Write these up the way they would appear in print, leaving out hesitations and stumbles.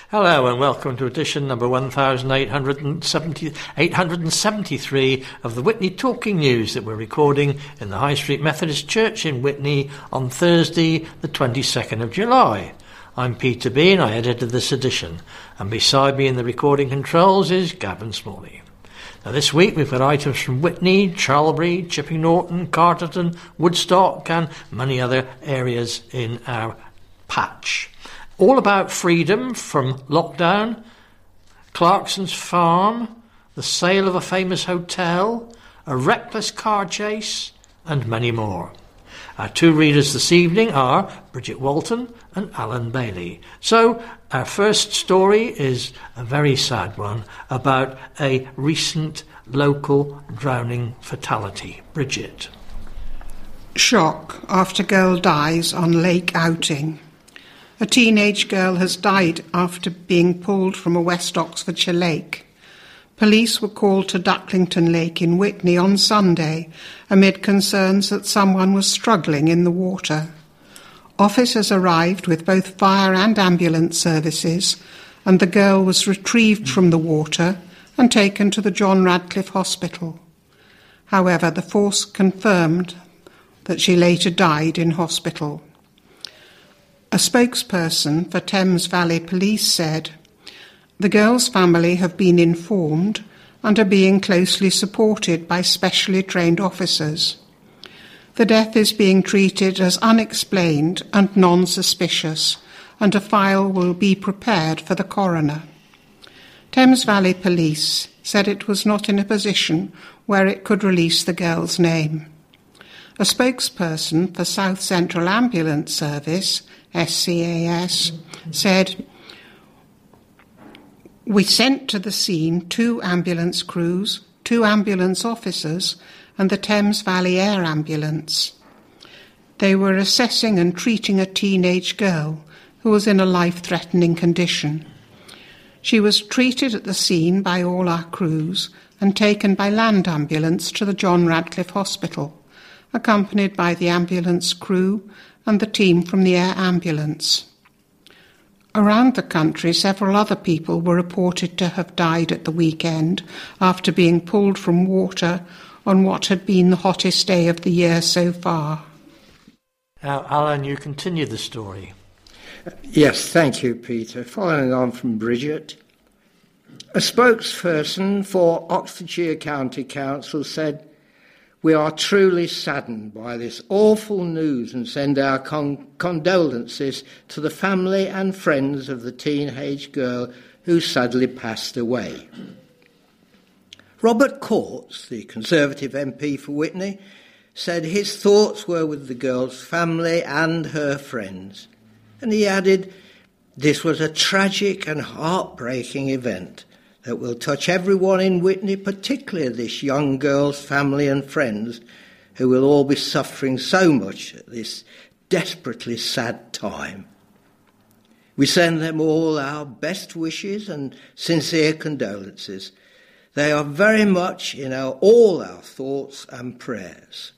Hello and welcome to edition number 1873 of the Witney Talking News that we're recording in the High Street Methodist Church in Witney on Thursday the 22nd of July. I'm Peter B and I edited this edition, and beside me in the recording controls is Gavin Smalley. Now this week we've got items from Witney, Charlbury, Chipping Norton, Carterton, Woodstock and many other areas in our patch. All about freedom from lockdown, Clarkson's farm, the sale of a famous hotel, a reckless car chase, and many more. Our two readers this evening are Bridget Walton and Alan Bailey. So our first story is a very sad one about a recent local drowning fatality. Bridget. Shock after girl dies on lake outing. A teenage girl has died after being pulled from a West Oxfordshire lake. Police were called to Ducklington Lake in Witney on Sunday amid concerns that someone was struggling in the water. Officers arrived with both fire and ambulance services, and the girl was retrieved from the water and taken to the John Radcliffe Hospital. However, the force confirmed that she later died in hospital. A spokesperson for Thames Valley Police said, "The girl's family have been informed and are being closely supported by specially trained officers. The death is being treated as unexplained and non-suspicious, and a file will be prepared for the coroner." Thames Valley Police said it was not in a position where it could release the girl's name. A spokesperson for South Central Ambulance Service, SCAS, said, "We sent to the scene 2 ambulance crews, 2 ambulance officers, and the Thames Valley Air Ambulance. They were assessing and treating a teenage girl who was in a life-threatening condition. She was treated at the scene by all our crews and taken by land ambulance to the John Radcliffe Hospital, accompanied by the ambulance crew and the team from the air ambulance." Around the country, several other people were reported to have died at the weekend after being pulled from water on what had been the hottest day of the year so far. Now, Alan, you continue the story. Yes, thank you, Peter. Following on from Bridget, a spokesperson for Oxfordshire County Council said, "We are truly saddened by this awful news and send our condolences to the family and friends of the teenage girl who sadly passed away." Robert Courts, the Conservative MP for Witney, said his thoughts were with the girl's family and her friends. And he added, "This was a tragic and heartbreaking event that will touch everyone in Witney, particularly this young girl's family and friends, who will all be suffering so much at this desperately sad time. We send them all our best wishes and sincere condolences. They are very much in all our thoughts and prayers."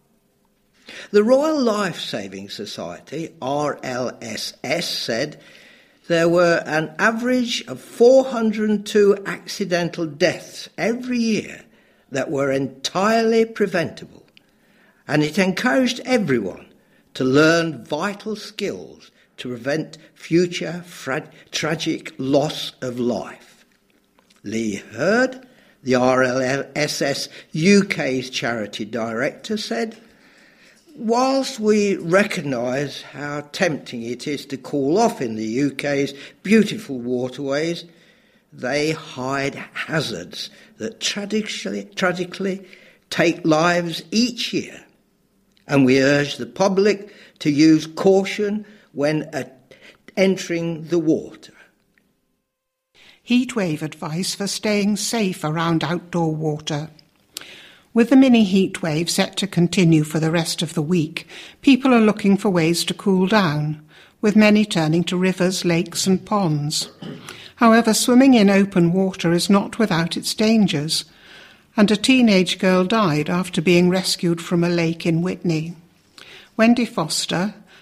The Royal Life Saving Society, RLSS, said there were an average of 402 accidental deaths every year that were entirely preventable, and it encouraged everyone to learn vital skills to prevent future tragic loss of life. Lee Hurd, the RLSS UK's charity director, said, "Whilst we recognise how tempting it is to cool off in the UK's beautiful waterways, they hide hazards that tragically take lives each year, and we urge the public to use caution when entering the water." Heatwave advice for staying safe around outdoor water. With the mini heatwave set to continue for the rest of the week, people are looking for ways to cool down, with many turning to rivers, lakes and ponds. However, swimming in open water is not without its dangers, and a teenage girl died after being rescued from a lake in Witney. Wendy Foster,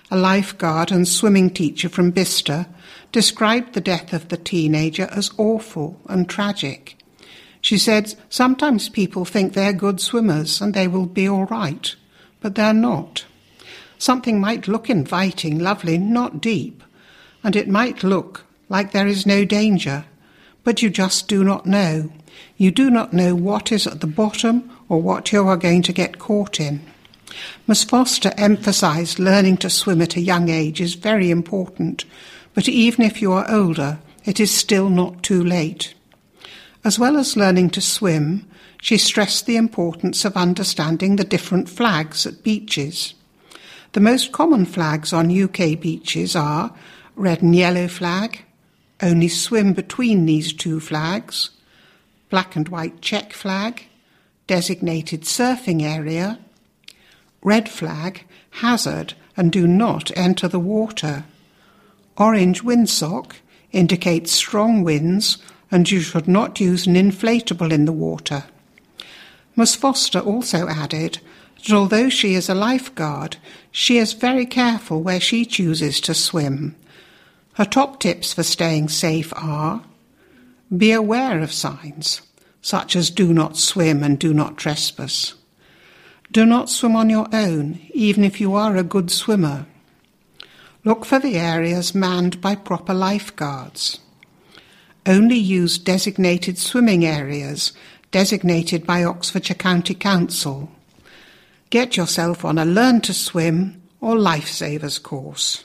a lifeguard and swimming teacher from Bicester, described the death of the teenager as awful and tragic. She said, "Sometimes people think they're good swimmers and they will be all right, but they're not. Something might look inviting, lovely, not deep, and it might look like there is no danger, but you just do not know. You do not know what is at the bottom or what you are going to get caught in." Miss Foster emphasised learning to swim at a young age is very important, but even if you are older, it is still not too late. As well as learning to swim, she stressed the importance of understanding the different flags at beaches. The most common flags on UK beaches are red and yellow flag, only swim between these two flags, black and white check flag, designated surfing area, red flag, hazard and do not enter the water, orange windsock indicates strong winds and you should not use an inflatable in the water. Miss Foster also added that although she is a lifeguard, she is very careful where she chooses to swim. Her top tips for staying safe are: be aware of signs, such as do not swim and do not trespass. Do not swim on your own, even if you are a good swimmer. Look for the areas manned by proper lifeguards. Only use designated swimming areas designated by Oxfordshire County Council. Get yourself on a Learn to Swim or Lifesavers course.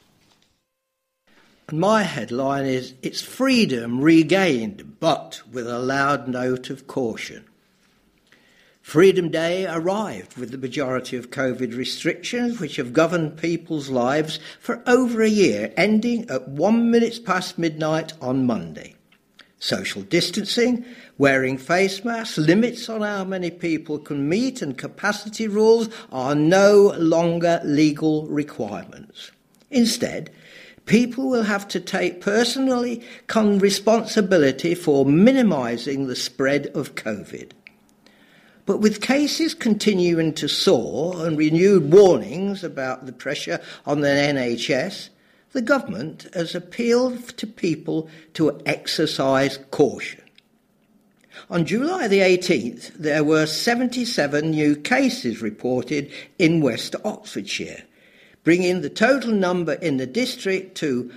And my headline is, "It's freedom regained, but with a loud note of caution." Freedom Day arrived with the majority of COVID restrictions which have governed people's lives for over a year, ending at 1 minute past midnight on Monday. Social distancing, wearing face masks, limits on how many people can meet and capacity rules are no longer legal requirements. Instead, people will have to take personally responsibility for minimising the spread of COVID. But with cases continuing to soar and renewed warnings about the pressure on the NHS, the government has appealed to people to exercise caution. On July the 18th, there were 77 new cases reported in West Oxfordshire, bringing the total number in the district to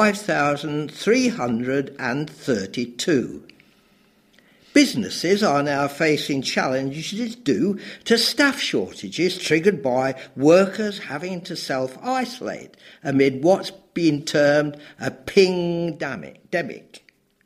5,332. Businesses are now facing challenges due to staff shortages triggered by workers having to self-isolate amid what's been termed a ping-demic.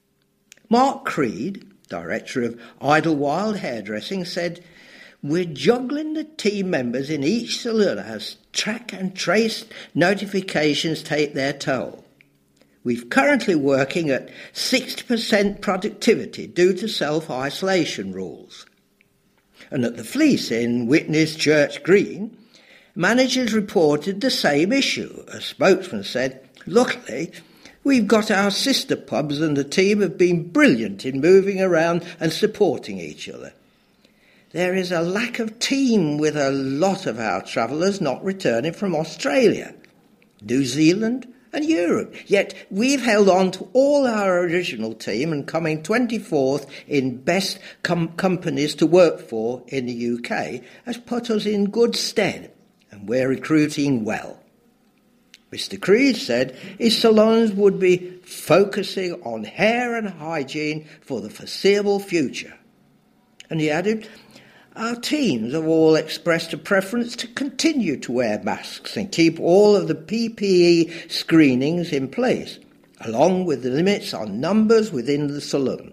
Mark Creed, director of Idlewild Hairdressing, said, "We're juggling the team members in each salon as track and trace notifications take their toll. We're currently working at 60% productivity due to self-isolation rules." And at the Fleece in Witney's Church Green, managers reported the same issue. A spokesman said, "Luckily, we've got our sister pubs and the team have been brilliant in moving around and supporting each other. There is a lack of team with a lot of our travellers not returning from Australia, New Zealand and Europe. Yet we've held on to all our original team and coming 24th in best companies to work for in the UK has put us in good stead and we're recruiting well." Mr. Creed said his salons would be focusing on hair and hygiene for the foreseeable future. And he added, "Our teams have all expressed a preference to continue to wear masks and keep all of the PPE screenings in place, along with the limits on numbers within the salon."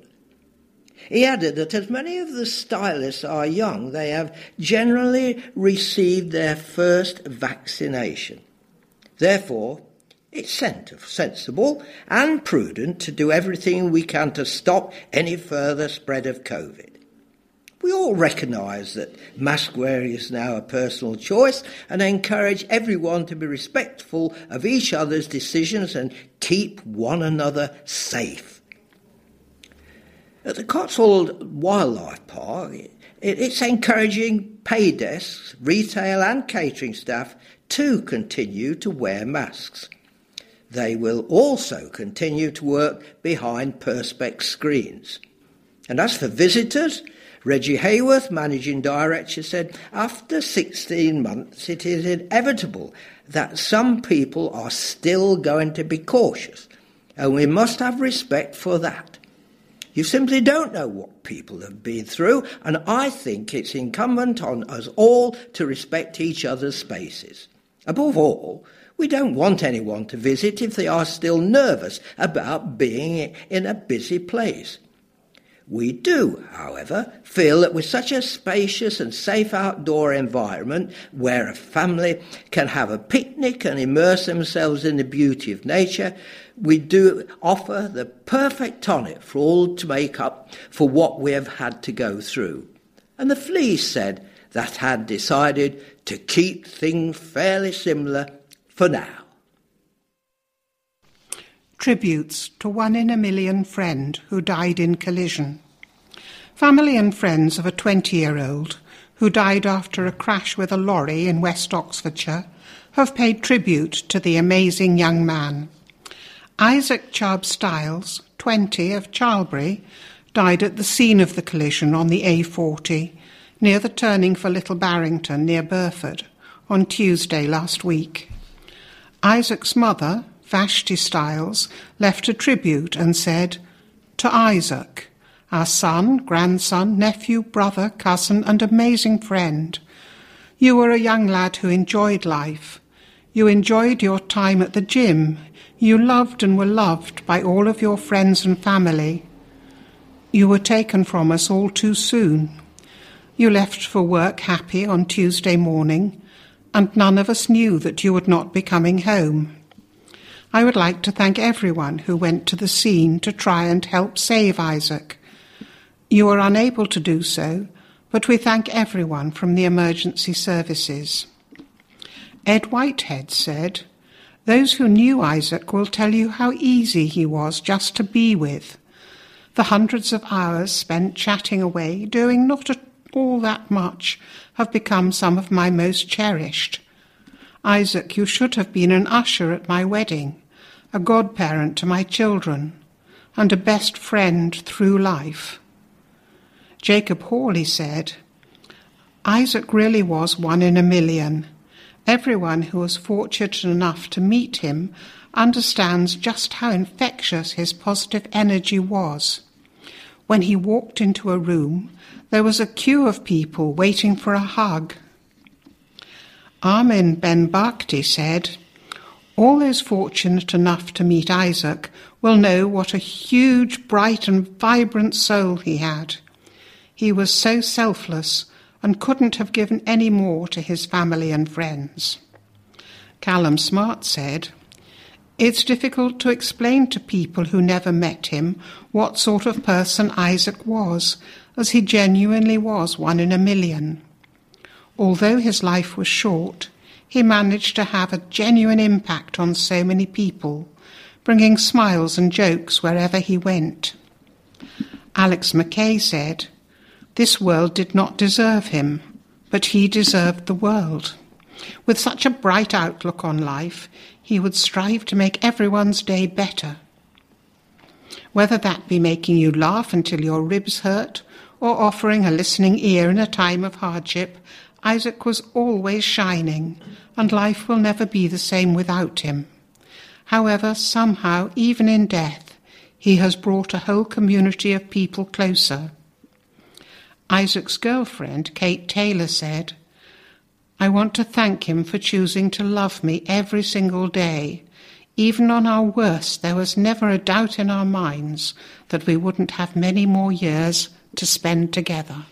He added that as many of the stylists are young, they have generally received their first vaccination. Therefore, it's sensible and prudent to do everything we can to stop any further spread of COVID. We all recognise that mask wearing is now a personal choice and encourage everyone to be respectful of each other's decisions and keep one another safe. At the Cotswold Wildlife Park, It's encouraging pay desks, retail and catering staff to continue to wear masks. They will also continue to work behind Perspex screens. And as for visitors, Reggie Hayworth, Managing Director, said, after 16 months it is inevitable that some people are still going to be cautious, and we must have respect for that. You simply don't know what people have been through, and I think it's incumbent on us all to respect each other's spaces. Above all, we don't want anyone to visit if they are still nervous about being in a busy place. We do, however, feel that with such a spacious and safe outdoor environment where a family can have a picnic and immerse themselves in the beauty of nature, we do offer the perfect tonic for all to make up for what we have had to go through. And the Fleas said that had decided to keep things fairly similar for now. Tributes to 1 in a million friend who died in collision. Family and friends of a 20-year-old who died after a crash with a lorry in West Oxfordshire have paid tribute to the amazing young man. Isaac Chubb Stiles, 20, of Charlbury, died at the scene of the collision on the A40 near the turning for Little Barrington near Burford on Tuesday last week. Isaac's mother, Vashti Stiles, left a tribute and said, "To Isaac, our son, grandson, nephew, brother, cousin and amazing friend. You were a young lad who enjoyed life. You enjoyed your time at the gym. You loved and were loved by all of your friends and family. You were taken from us all too soon. You left for work happy on Tuesday morning, and none of us knew that you would not be coming home. I would like to thank everyone who went to the scene to try and help save Isaac. You were unable to do so, but we thank everyone from the emergency services." Ed Whitehead said, "Those who knew Isaac will tell you how easy he was just to be with. The hundreds of hours spent chatting away, doing not at all that much, have become some of my most cherished. Isaac, you should have been an usher at my wedding, a godparent to my children, and a best friend through life." Jacob Hawley said, "Isaac really was 1 in a million. Everyone who was fortunate enough to meet him understands just how infectious his positive energy was. When he walked into a room, there was a queue of people waiting for a hug." Armin Ben Bakhti said, "All those fortunate enough to meet Isaac will know what a huge, bright and vibrant soul he had. He was so selfless and couldn't have given any more to his family and friends." Callum Smart said, "It's difficult to explain to people who never met him what sort of person Isaac was, as he genuinely was 1 in a million. Although his life was short, he managed to have a genuine impact on so many people, bringing smiles and jokes wherever he went." Alex McKay said, "This world did not deserve him, but he deserved the world. With such a bright outlook on life, he would strive to make everyone's day better. Whether that be making you laugh until your ribs hurt, or offering a listening ear in a time of hardship, Isaac was always shining, and life will never be the same without him. However, somehow, even in death, he has brought a whole community of people closer." Isaac's girlfriend, Kate Taylor, said, "I want to thank him for choosing to love me every single day. Even on our worst, there was never a doubt in our minds that we wouldn't have many more years to spend together."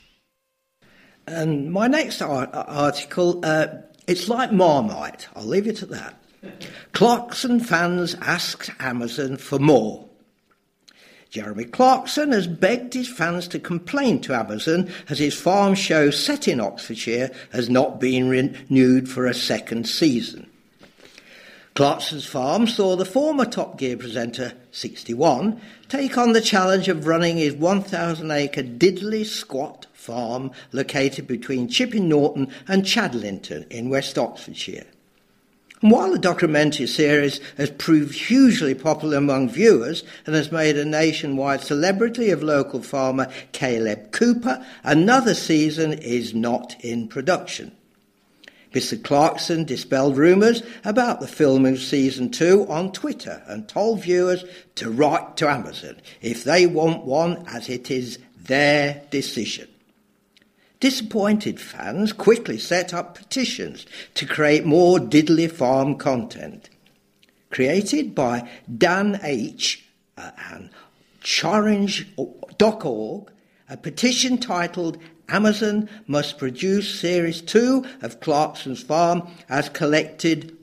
And my next article, it's like Marmite. I'll leave it at that. Clarkson fans asked Amazon for more. Jeremy Clarkson has begged his fans to complain to Amazon as his farm show set in Oxfordshire has not been renewed for a second season. Clarkson's farm saw the former Top Gear presenter, 61, take on the challenge of running his 1,000-acre diddly squat farm located between Chipping Norton and Chadlington in West Oxfordshire. And while the documentary series has proved hugely popular among viewers and has made a nationwide celebrity of local farmer Caleb Cooper, another season is not in production. Mr. Clarkson dispelled rumours about the filming of Season 2 on Twitter and told viewers to write to Amazon if they want one, as it is their decision. Disappointed fans quickly set up petitions to create more Diddley Farm content. Created by Dan H. and Chorange.org, a petition titled Amazon Must Produce Series 2 of Clarkson's Farm has collected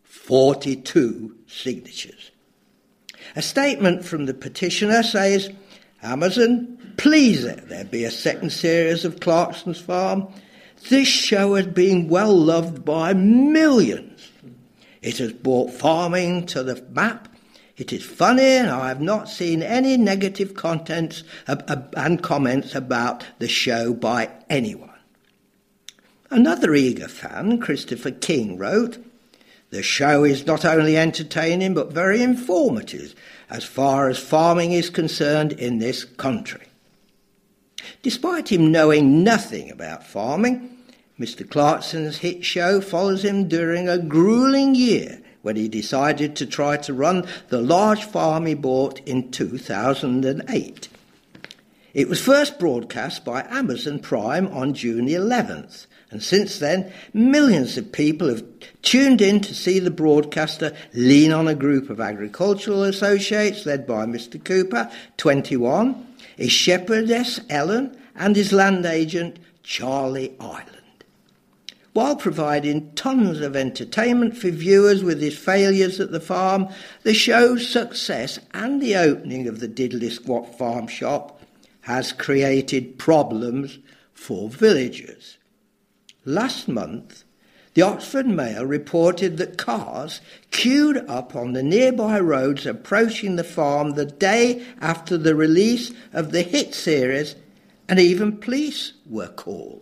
42 signatures. A statement from the petitioner says, Amazon, please let there be a second series of Clarkson's Farm. This show has been well loved by millions. It has brought farming to the map. It is funny, and I have not seen any negative contents and comments about the show by anyone. Another eager fan, Christopher King, wrote, the show is not only entertaining but very informative as far as farming is concerned in this country. Despite him knowing nothing about farming, Mr. Clarkson's hit show follows him during a gruelling year when he decided to try to run the large farm he bought in 2008. It was first broadcast by Amazon Prime on June 11th, and since then, millions of people have tuned in to see the broadcaster lean on a group of agricultural associates led by Mr. Cooper, 21, his shepherdess, Ellen, and his land agent, Charlie Island. While providing tons of entertainment for viewers with his failures at the farm, the show's success and the opening of the Diddley Squat Farm Shop has created problems for villagers. Last month, the Oxford Mail reported that cars queued up on the nearby roads approaching the farm the day after the release of the hit series, and even police were called.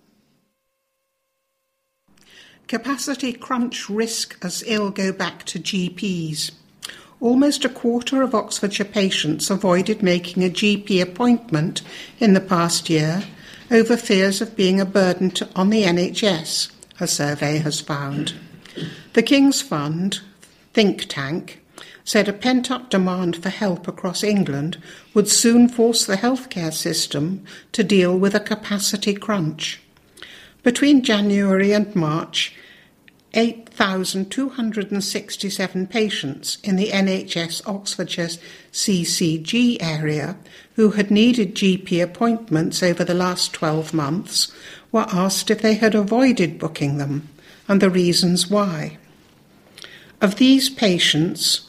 Capacity crunch risk as ill go back to GPs. Almost a quarter of Oxfordshire patients avoided making a GP appointment in the past year over fears of being a burden on the NHS, a survey has found. The King's Fund think tank said a pent-up demand for help across England would soon force the healthcare system to deal with a capacity crunch. Between January and March, 8,267 patients in the NHS Oxfordshire CCG area who had needed GP appointments over the last 12 months were asked if they had avoided booking them and the reasons why. Of these patients,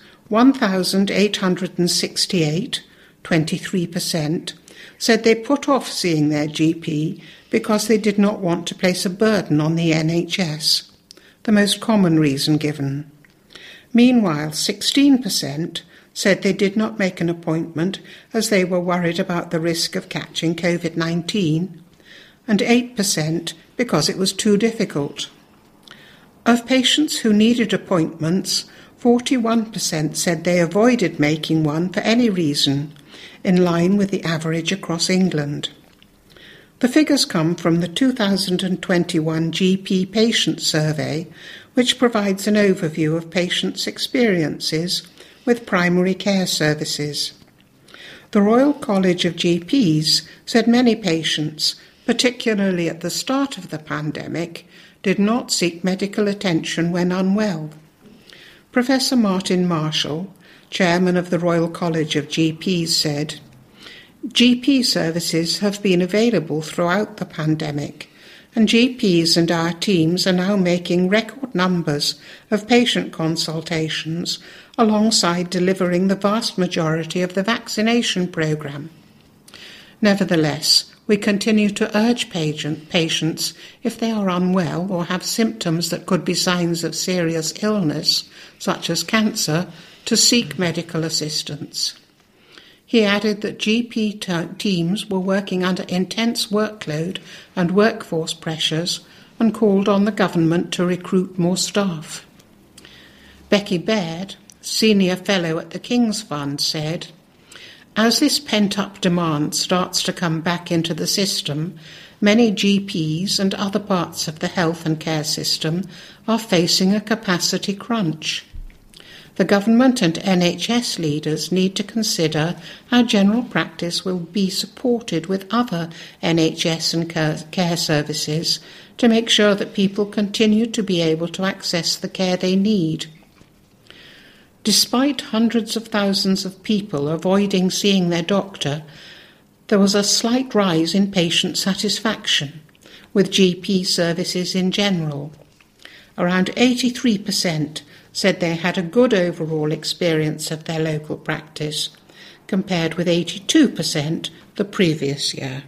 1,868, 23%, said they put off seeing their GP because they did not want to place a burden on the NHS, the most common reason given. Meanwhile, 16% said they did not make an appointment as they were worried about the risk of catching COVID-19, and 8% because it was too difficult. Of patients who needed appointments, 41% said they avoided making one for any reason, in line with the average across England. The figures come from the 2021 GP Patient Survey, which provides an overview of patients' experiences with primary care services. The Royal College of GPs said many patients, particularly at the start of the pandemic, did not seek medical attention when unwell. Professor Martin Marshall, chairman of the Royal College of GPs, said, GP services have been available throughout the pandemic, and GPs and our teams are now making record numbers of patient consultations alongside delivering the vast majority of the vaccination programme. Nevertheless, we continue to urge patients, if they are unwell or have symptoms that could be signs of serious illness, such as cancer, to seek medical assistance. He added that GP teams were working under intense workload and workforce pressures and called on the government to recruit more staff. Becky Baird, Senior Fellow at the King's Fund, said, "As this pent-up demand starts to come back into the system, many GPs and other parts of the health and care system are facing a capacity crunch. The government and NHS leaders need to consider how general practice will be supported with other NHS and care services to make sure that people continue to be able to access the care they need. Despite hundreds of thousands of people avoiding seeing their doctor, there was a slight rise in patient satisfaction with GP services in general. Around 83% said they had a good overall experience of their local practice, compared with 82% the previous year."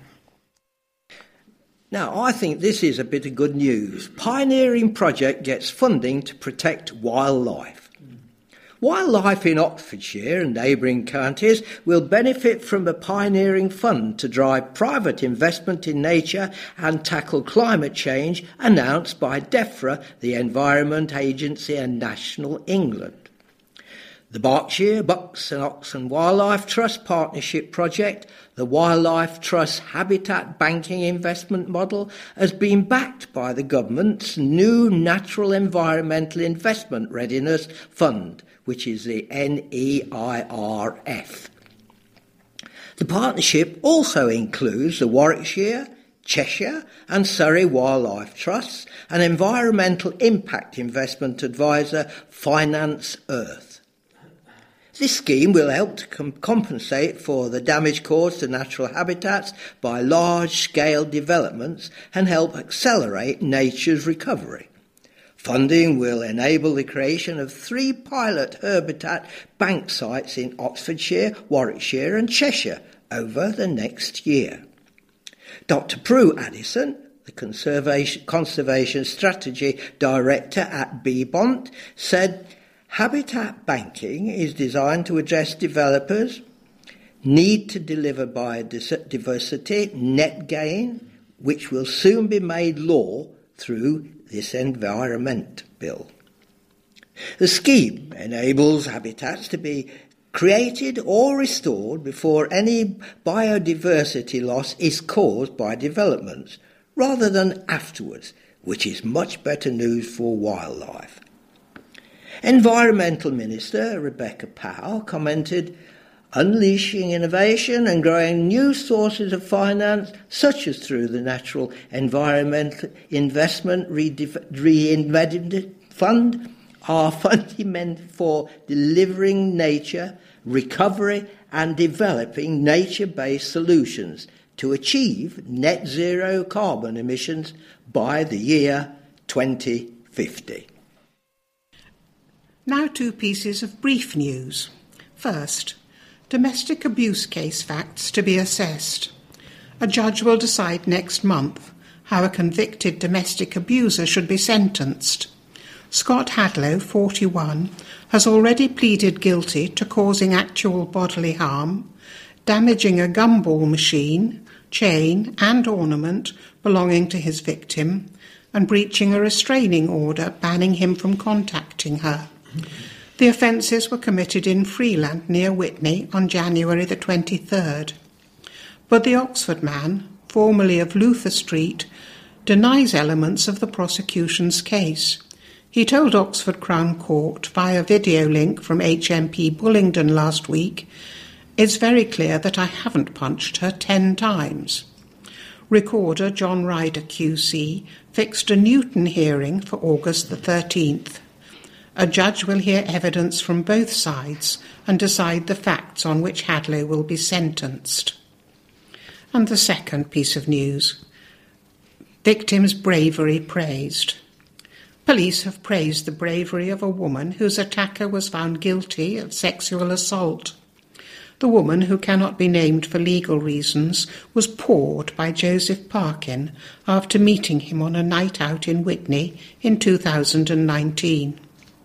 Now, I think this is a bit of good news. Pioneering Project gets funding to protect wildlife. Wildlife in Oxfordshire and neighbouring counties will benefit from a pioneering fund to drive private investment in nature and tackle climate change announced by DEFRA, the Environment Agency, and National England. The Berkshire Bucks and Oxen Wildlife Trust Partnership Project, the Wildlife Trust Habitat Banking Investment Model, has been backed by the government's new Natural Environmental Investment Readiness Fund, which is the NEIRF. The partnership also includes the Warwickshire, Cheshire and Surrey Wildlife Trusts and environmental impact investment advisor Finance Earth. This scheme will help to compensate for the damage caused to natural habitats by large-scale developments and help accelerate nature's recovery. Funding will enable the creation of 3 pilot habitat bank sites in Oxfordshire, Warwickshire and Cheshire over the next year. Dr. Prue Addison, the Conservation Strategy Director at BBONT, said habitat banking is designed to address developers' need to deliver biodiversity net gain, which will soon be made law through this Environment Bill. The scheme enables habitats to be created or restored before any biodiversity loss is caused by developments, rather than afterwards, which is much better news for wildlife. Environmental Minister Rebecca Powell commented, "Unleashing innovation and growing new sources of finance, such as through the Natural Environmental Investment Reinvestment Fund, are fundamental for delivering nature, recovery and developing nature-based solutions to achieve net zero carbon emissions by the year 2050. Now 2 pieces of brief news. First, domestic abuse case facts to be assessed. A judge will decide next month how a convicted domestic abuser should be sentenced. Scott Hadlow, 41, has already pleaded guilty to causing actual bodily harm, damaging a gumball machine, chain and ornament belonging to his victim, and breaching a restraining order banning him from contacting her. The offences were committed in Freeland near Witney on January the 23rd. But the Oxford man, formerly of Luther Street, denies elements of the prosecution's case. He told Oxford Crown Court via video link from HMP Bullingdon last week, "It's very clear that I haven't punched her 10 times. Recorder John Ryder QC fixed a Newton hearing for August the 13th. A judge will hear evidence from both sides and decide the facts on which Hadlow will be sentenced." And the second piece of news. Victims' bravery praised. Police have praised the bravery of a woman whose attacker was found guilty of sexual assault. The woman, who cannot be named for legal reasons, was pawed by Joseph Parkin after meeting him on a night out in Witney in 2019.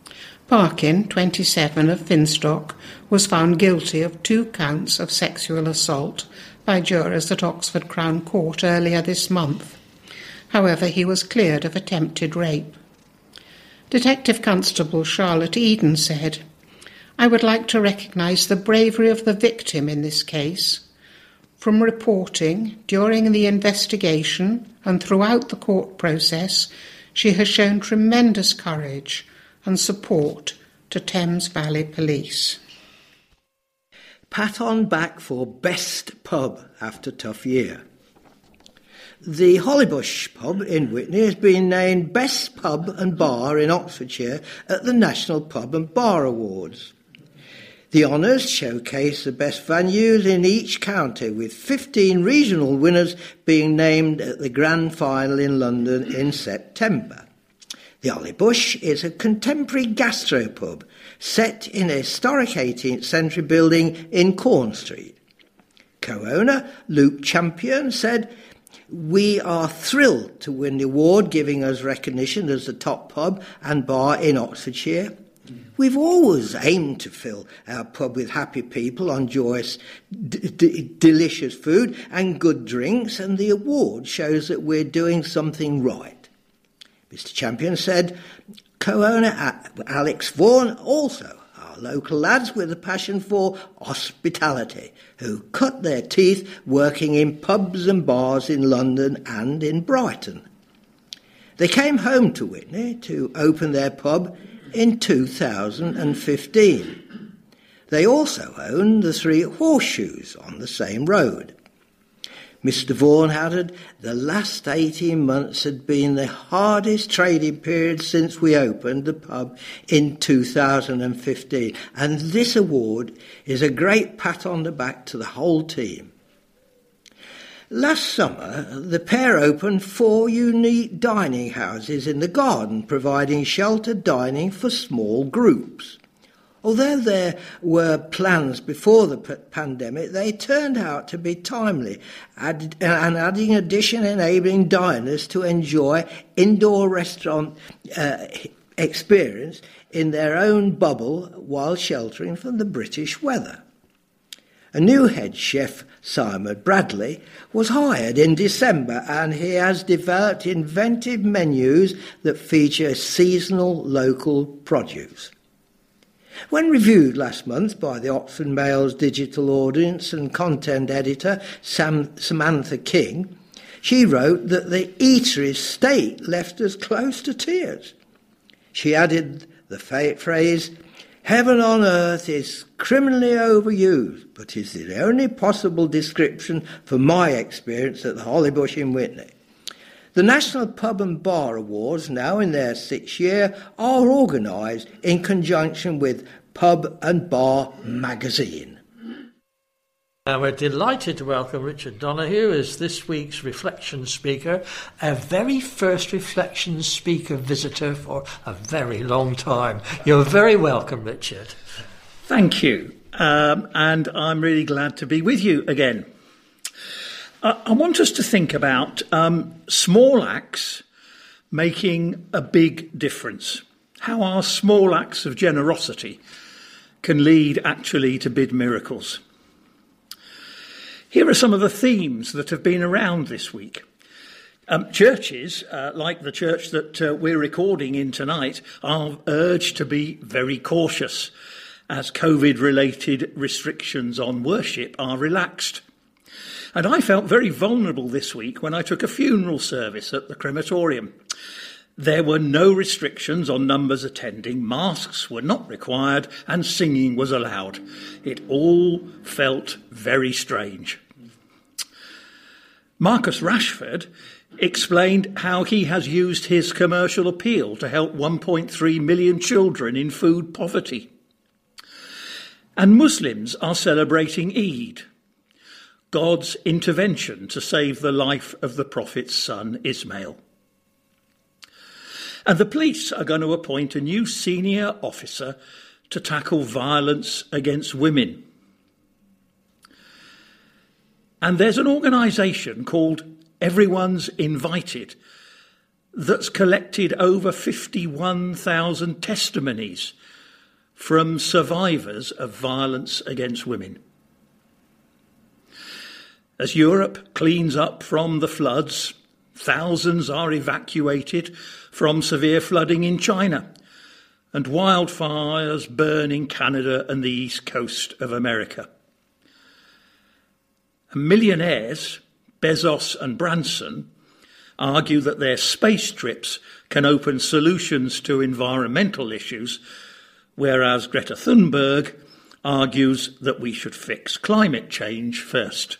Parkin, 27, of Finstock, was found guilty of 2 counts of sexual assault by jurors at Oxford Crown Court earlier this month. However, he was cleared of attempted rape. Detective Constable Charlotte Eden said, "I would like to recognise the bravery of the victim in this case. From reporting, during the investigation and throughout the court process, she has shown tremendous courage and support to Thames Valley Police." Pat on back for best pub after tough year. The Hollybush pub in Witney has been named Best Pub and Bar in Oxfordshire at the National Pub and Bar Awards. The honours showcase the best venues in each county, with 15 regional winners being named at the grand final in London in September. The Hollybush is a contemporary gastropub set in a historic 18th century building in Corn Street. Co-owner Luke Champion said, "We are thrilled to win the award, giving us recognition as the top pub and bar in Oxfordshire. We've always aimed to fill our pub with happy people on joyous, delicious food and good drinks, and the award shows that we're doing something right." Mr. Champion said, co-owner Alex Vaughan also are local lads with a passion for hospitality, who cut their teeth working in pubs and bars in London and in Brighton. They came home to Witney to open their pub in 2015. They also own the 3 Horseshoes on the same road. Mr. Vaughan added, "The last 18 months had been the hardest trading period since we opened the pub in 2015, and this award is a great pat on the back to the whole team." Last summer, the pair opened 4 unique dining houses in the garden, providing sheltered dining for small groups. Although there were plans before the pandemic, they turned out to be timely, adding addition enabling diners to enjoy indoor restaurant experience in their own bubble while sheltering from the British weather. A new head chef, Simon Bradley, was hired in December, and he has developed inventive menus that feature seasonal local produce. When reviewed last month by the Oxford Mail's digital audience and content editor, Samantha King, she wrote that the eatery's state left us close to tears. She added the phrase, "Heaven on earth is criminally overused, but is the only possible description for my experience at the Hollybush in Witney." The National Pub and Bar Awards, now in their 6th year, are organised in conjunction with Pub and Bar magazine. Now we're delighted to welcome Richard Donoghue as this week's Reflection speaker, our very first Reflection speaker visitor for a very long time. You're very welcome, Richard. Thank you, and I'm really glad to be with you again. I want us to think about small acts making a big difference. How our small acts of generosity can lead actually to big miracles. Here are some of the themes that have been around this week. Churches, like the church that we're recording in tonight, are urged to be very cautious as COVID-related restrictions on worship are relaxed. And I felt very vulnerable this week when I took a funeral service at the crematorium. There were no restrictions on numbers attending, masks were not required, and singing was allowed. It all felt very strange. Marcus Rashford explained how he has used his commercial appeal to help 1.3 million children in food poverty. And Muslims are celebrating Eid, God's intervention to save the life of the prophet's son, Ismail. And the police are going to appoint a new senior officer to tackle violence against women. And there's an organisation called Everyone's Invited that's collected over 51,000 testimonies from survivors of violence against women. As Europe cleans up from the floods, thousands are evacuated from severe flooding in China, and wildfires burn in Canada and the east coast of America. And millionaires, Bezos and Branson, argue that their space trips can open solutions to environmental issues, whereas Greta Thunberg argues that we should fix climate change first.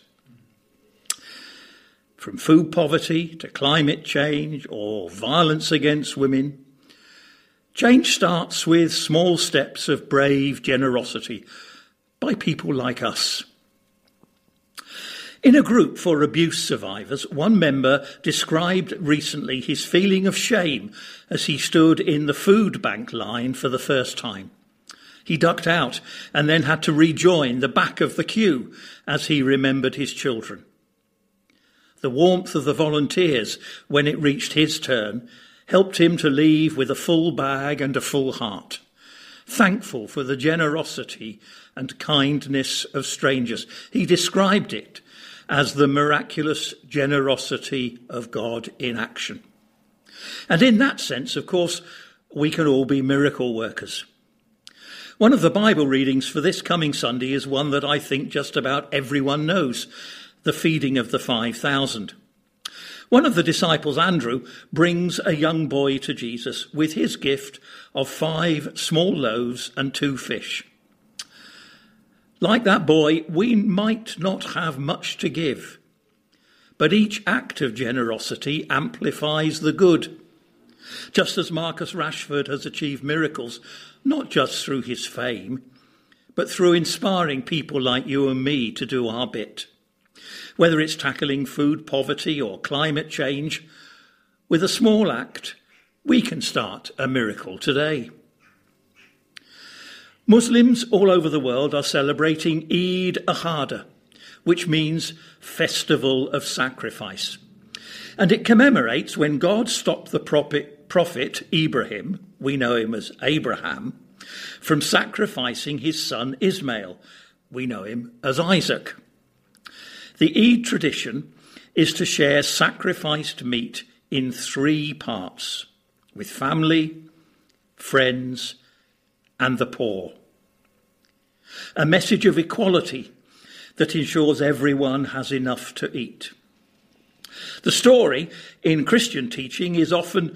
From food poverty to climate change or violence against women, change starts with small steps of brave generosity by people like us. In a group for abuse survivors, one member described recently his feeling of shame as he stood in the food bank line for the first time. He ducked out and then had to rejoin the back of the queue as he remembered his children. The warmth of the volunteers when it reached his turn helped him to leave with a full bag and a full heart, thankful for the generosity and kindness of strangers. He described it as the miraculous generosity of God in action. And in that sense, of course, we can all be miracle workers. One of the Bible readings for this coming Sunday is one that I think just about everyone knows, the feeding of the 5,000. One of the disciples, Andrew, brings a young boy to Jesus with his gift of 5 small loaves and 2 fish. Like that boy, we might not have much to give, but each act of generosity amplifies the good. Just as Marcus Rashford has achieved miracles, not just through his fame, but through inspiring people like you and me to do our bit. Whether it's tackling food poverty or climate change, with a small act, we can start a miracle today. Muslims all over the world are celebrating Eid al-Adha, which means Festival of Sacrifice. And it commemorates when God stopped the prophet Ibrahim, we know him as Abraham, from sacrificing his son Ismail, we know him as Isaac. The Eid tradition is to share sacrificed meat in 3 parts, with family, friends, and the poor. A message of equality that ensures everyone has enough to eat. The story in Christian teaching is often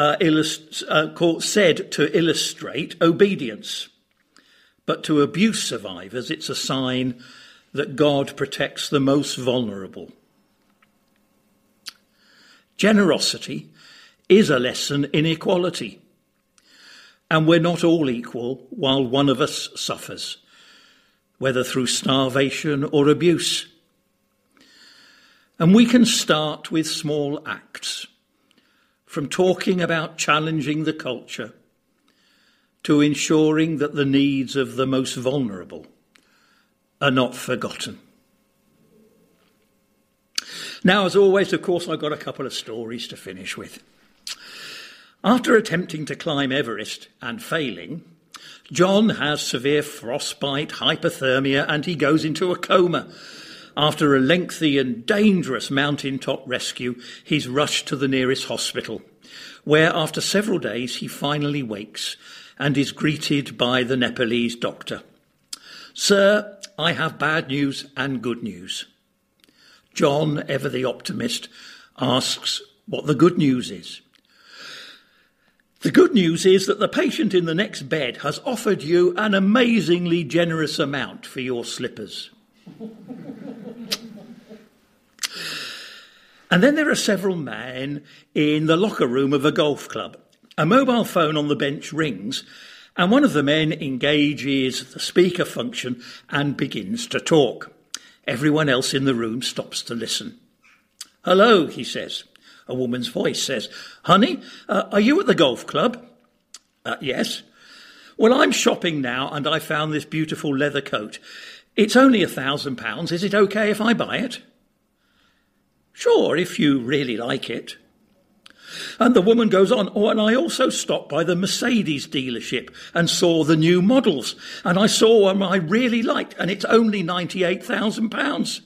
said to illustrate obedience, but to abuse survivors it's a sign that God protects the most vulnerable. Generosity is a lesson in equality, and we're not all equal while one of us suffers, whether through starvation or abuse. And we can start with small acts, from talking about challenging the culture to ensuring that the needs of the most vulnerable are not forgotten. Now, as always, of course, I've got a couple of stories to finish with. After attempting to climb Everest and failing, John has severe frostbite, hypothermia, and he goes into a coma. After a lengthy and dangerous mountaintop rescue, he's rushed to the nearest hospital, where after several days he finally wakes and is greeted by the Nepalese doctor. "Sir, I have bad news and good news." John, ever the optimist, asks what the good news is. "The good news is that the patient in the next bed has offered you an amazingly generous amount for your slippers." And then there are several men in the locker room of a golf club. A mobile phone on the bench rings, and one of the men engages the speaker function and begins to talk. Everyone else in the room stops to listen. "Hello," he says. A woman's voice says, "Honey, are you at the golf club?" "Yes." "Well, I'm shopping now and I found this beautiful leather coat. It's only £1,000. Is it okay if I buy it?" "Sure, if you really like it." And the woman goes on, oh, and I also stopped by the Mercedes dealership and saw the new models. And I saw one I really liked, and it's only £98,000.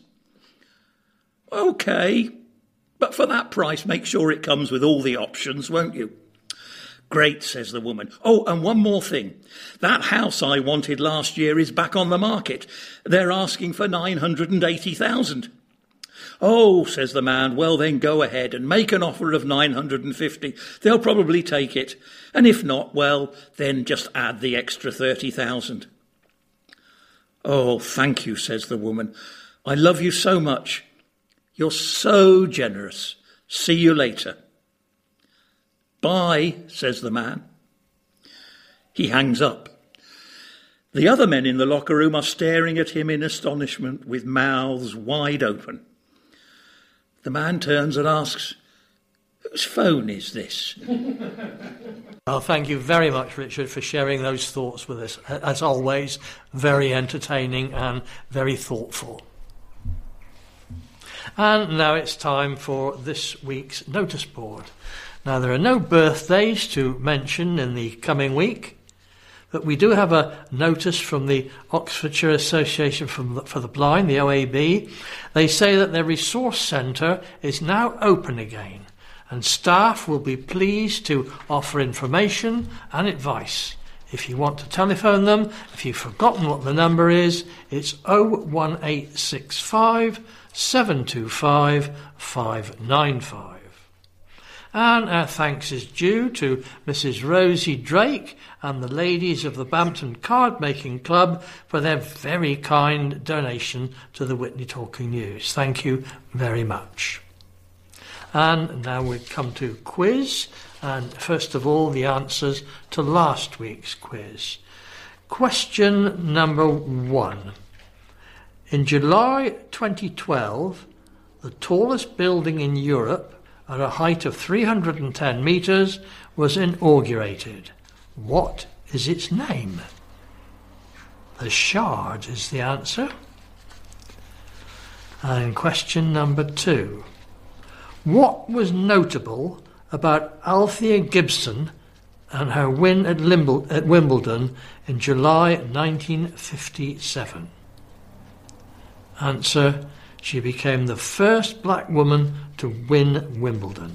OK, but for that price, make sure it comes with all the options, won't you? Great, says the woman. Oh, and one more thing. That house I wanted last year is back on the market. They're asking for £980,000. Oh, says the man, well then go ahead and make an offer of 950. They'll probably take it. And if not, well, then just add the extra 30,000. Oh, thank you, says the woman. I love you so much. You're so generous. See you later. Bye, says the man. He hangs up. The other men in the locker room are staring at him in astonishment with mouths wide open. The man turns and asks, whose phone is this? Well, thank you very much, Richard, for sharing those thoughts with us. As always, very entertaining and very thoughtful. And now it's time for this week's notice board. Now, there are no birthdays to mention in the coming week, but we do have a notice from the Oxfordshire Association for the Blind, the OAB. They say that their resource centre is now open again, and staff will be pleased to offer information and advice. If you want to telephone them, if you've forgotten what the number is, it's 01865 725 595. And our thanks is due to Mrs. Rosie Drake and the ladies of the Bampton Card Making Club for their very kind donation to the Witney Talking News. Thank you very much. And now we come to quiz, and first of all the answers to last week's quiz. Question number 1. In July 2012, the tallest building in Europe at a height of 310 metres was inaugurated. What is its name? The Shard is the answer. And question number 2. What was notable about Althea Gibson and her win at Wimbledon in July 1957? Answer: she became the first black woman to win Wimbledon.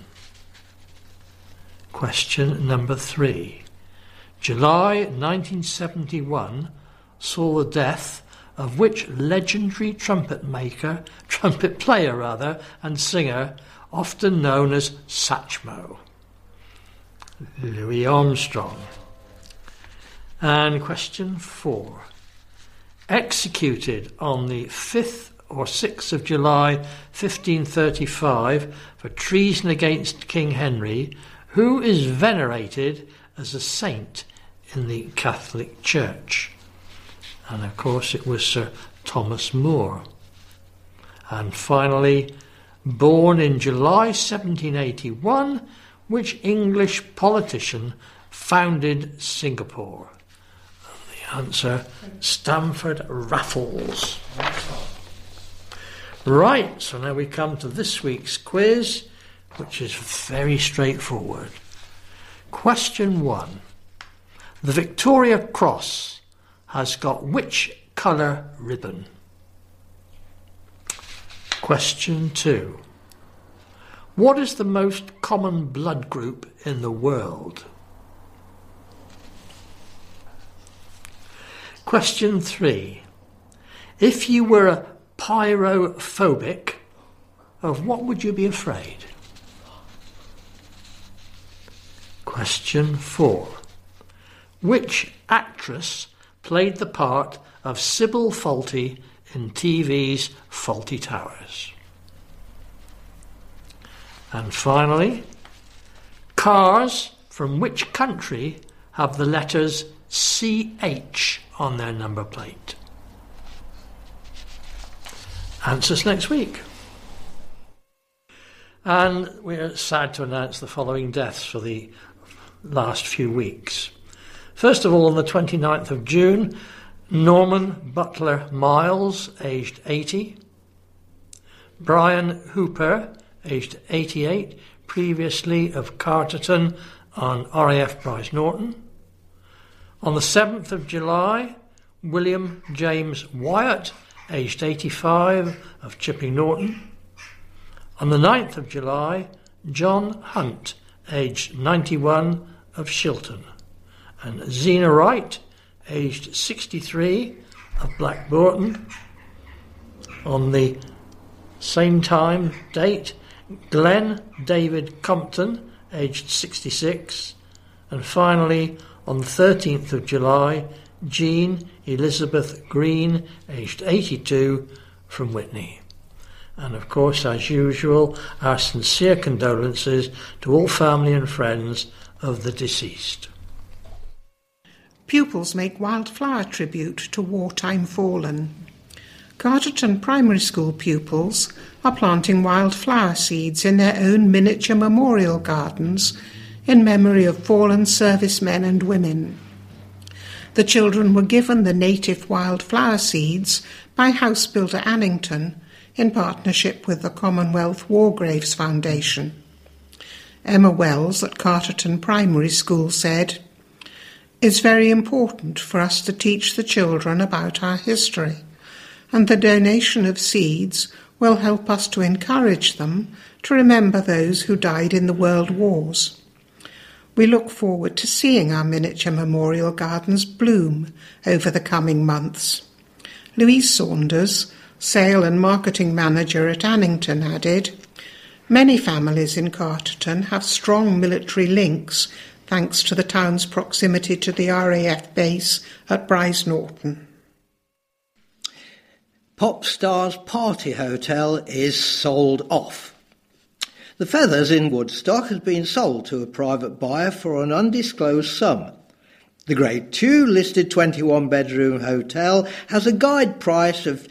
Question number 3. July 1971 saw the death of which legendary trumpet player, and singer, often known as Satchmo? Louis Armstrong. And question 4. Executed on the 5th or 6th of July 1535 for treason against King Henry, who is venerated as a saint in the Catholic Church? And of course it was Sir Thomas More. And finally, born in July 1781, which English politician founded Singapore? And the answer: Stamford Raffles. Right, so now we come to this week's quiz, which is very straightforward. Question 1. The Victoria Cross has got which colour ribbon? Question 2. What is the most common blood group in the world? Question 3. If you were a pyrophobic, of what would you be afraid? Question 4. Which actress played the part of Sybil Fawlty in TV's Fawlty Towers? And finally, cars from which country have the letters CH on their number plate? Answers next week. And we're sad to announce the following deaths for the last few weeks. First of all, on the 29th of June, Norman Butler Miles, aged 80. Brian Hooper, aged 88. previously of Carterton on RAF Bryce Norton. On the 7th of July, William James Wyatt, aged 85, of Chipping Norton. On the 9th of July, John Hunt, aged 91, of Shilton. And Zena Wright, aged 63, of Blackburton. On the same time date, Glenn David Compton, aged 66. And finally, on the 13th of July, Jean Elizabeth Green, aged 82, from Witney. And of course, as usual, our sincere condolences to all family and friends of the deceased. Pupils make wildflower tribute to wartime fallen. Carterton Primary School pupils are planting wildflower seeds in their own miniature memorial gardens in memory of fallen servicemen and women. The children were given the native wildflower seeds by house builder Annington in partnership with the Commonwealth War Graves Foundation. Emma Wells at Carterton Primary School said, "It's very important for us to teach the children about our history, and the donation of seeds will help us to encourage them to remember those who died in the World Wars. We look forward to seeing our miniature memorial gardens bloom over the coming months." Louise Saunders, Sale and Marketing Manager at Annington, added, "Many families in Carterton have strong military links thanks to the town's proximity to the RAF base at Bryce Norton." Popstar's Party Hotel is sold off. The Feathers in Woodstock has been sold to a private buyer for an undisclosed sum. The Grade 2 listed 21-bedroom hotel has a guide price of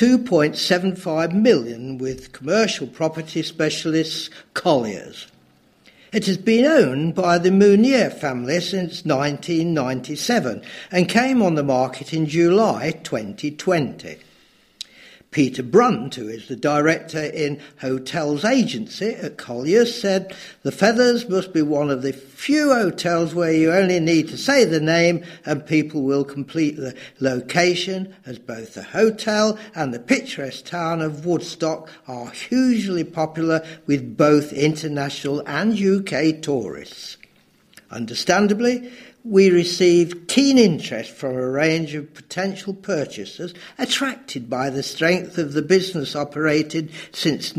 $2.75 million with commercial property specialists Colliers. It has been owned by the Mounier family since 1997 and came on the market in July 2020. Peter Brunt, who is the director in Hotels Agency at Colliers, said the Feathers must be one of the few hotels where you only need to say the name and people will complete the location, as both the hotel and the picturesque town of Woodstock are hugely popular with both international and UK tourists. Understandably, we received keen interest from a range of potential purchasers attracted by the strength of the business operated since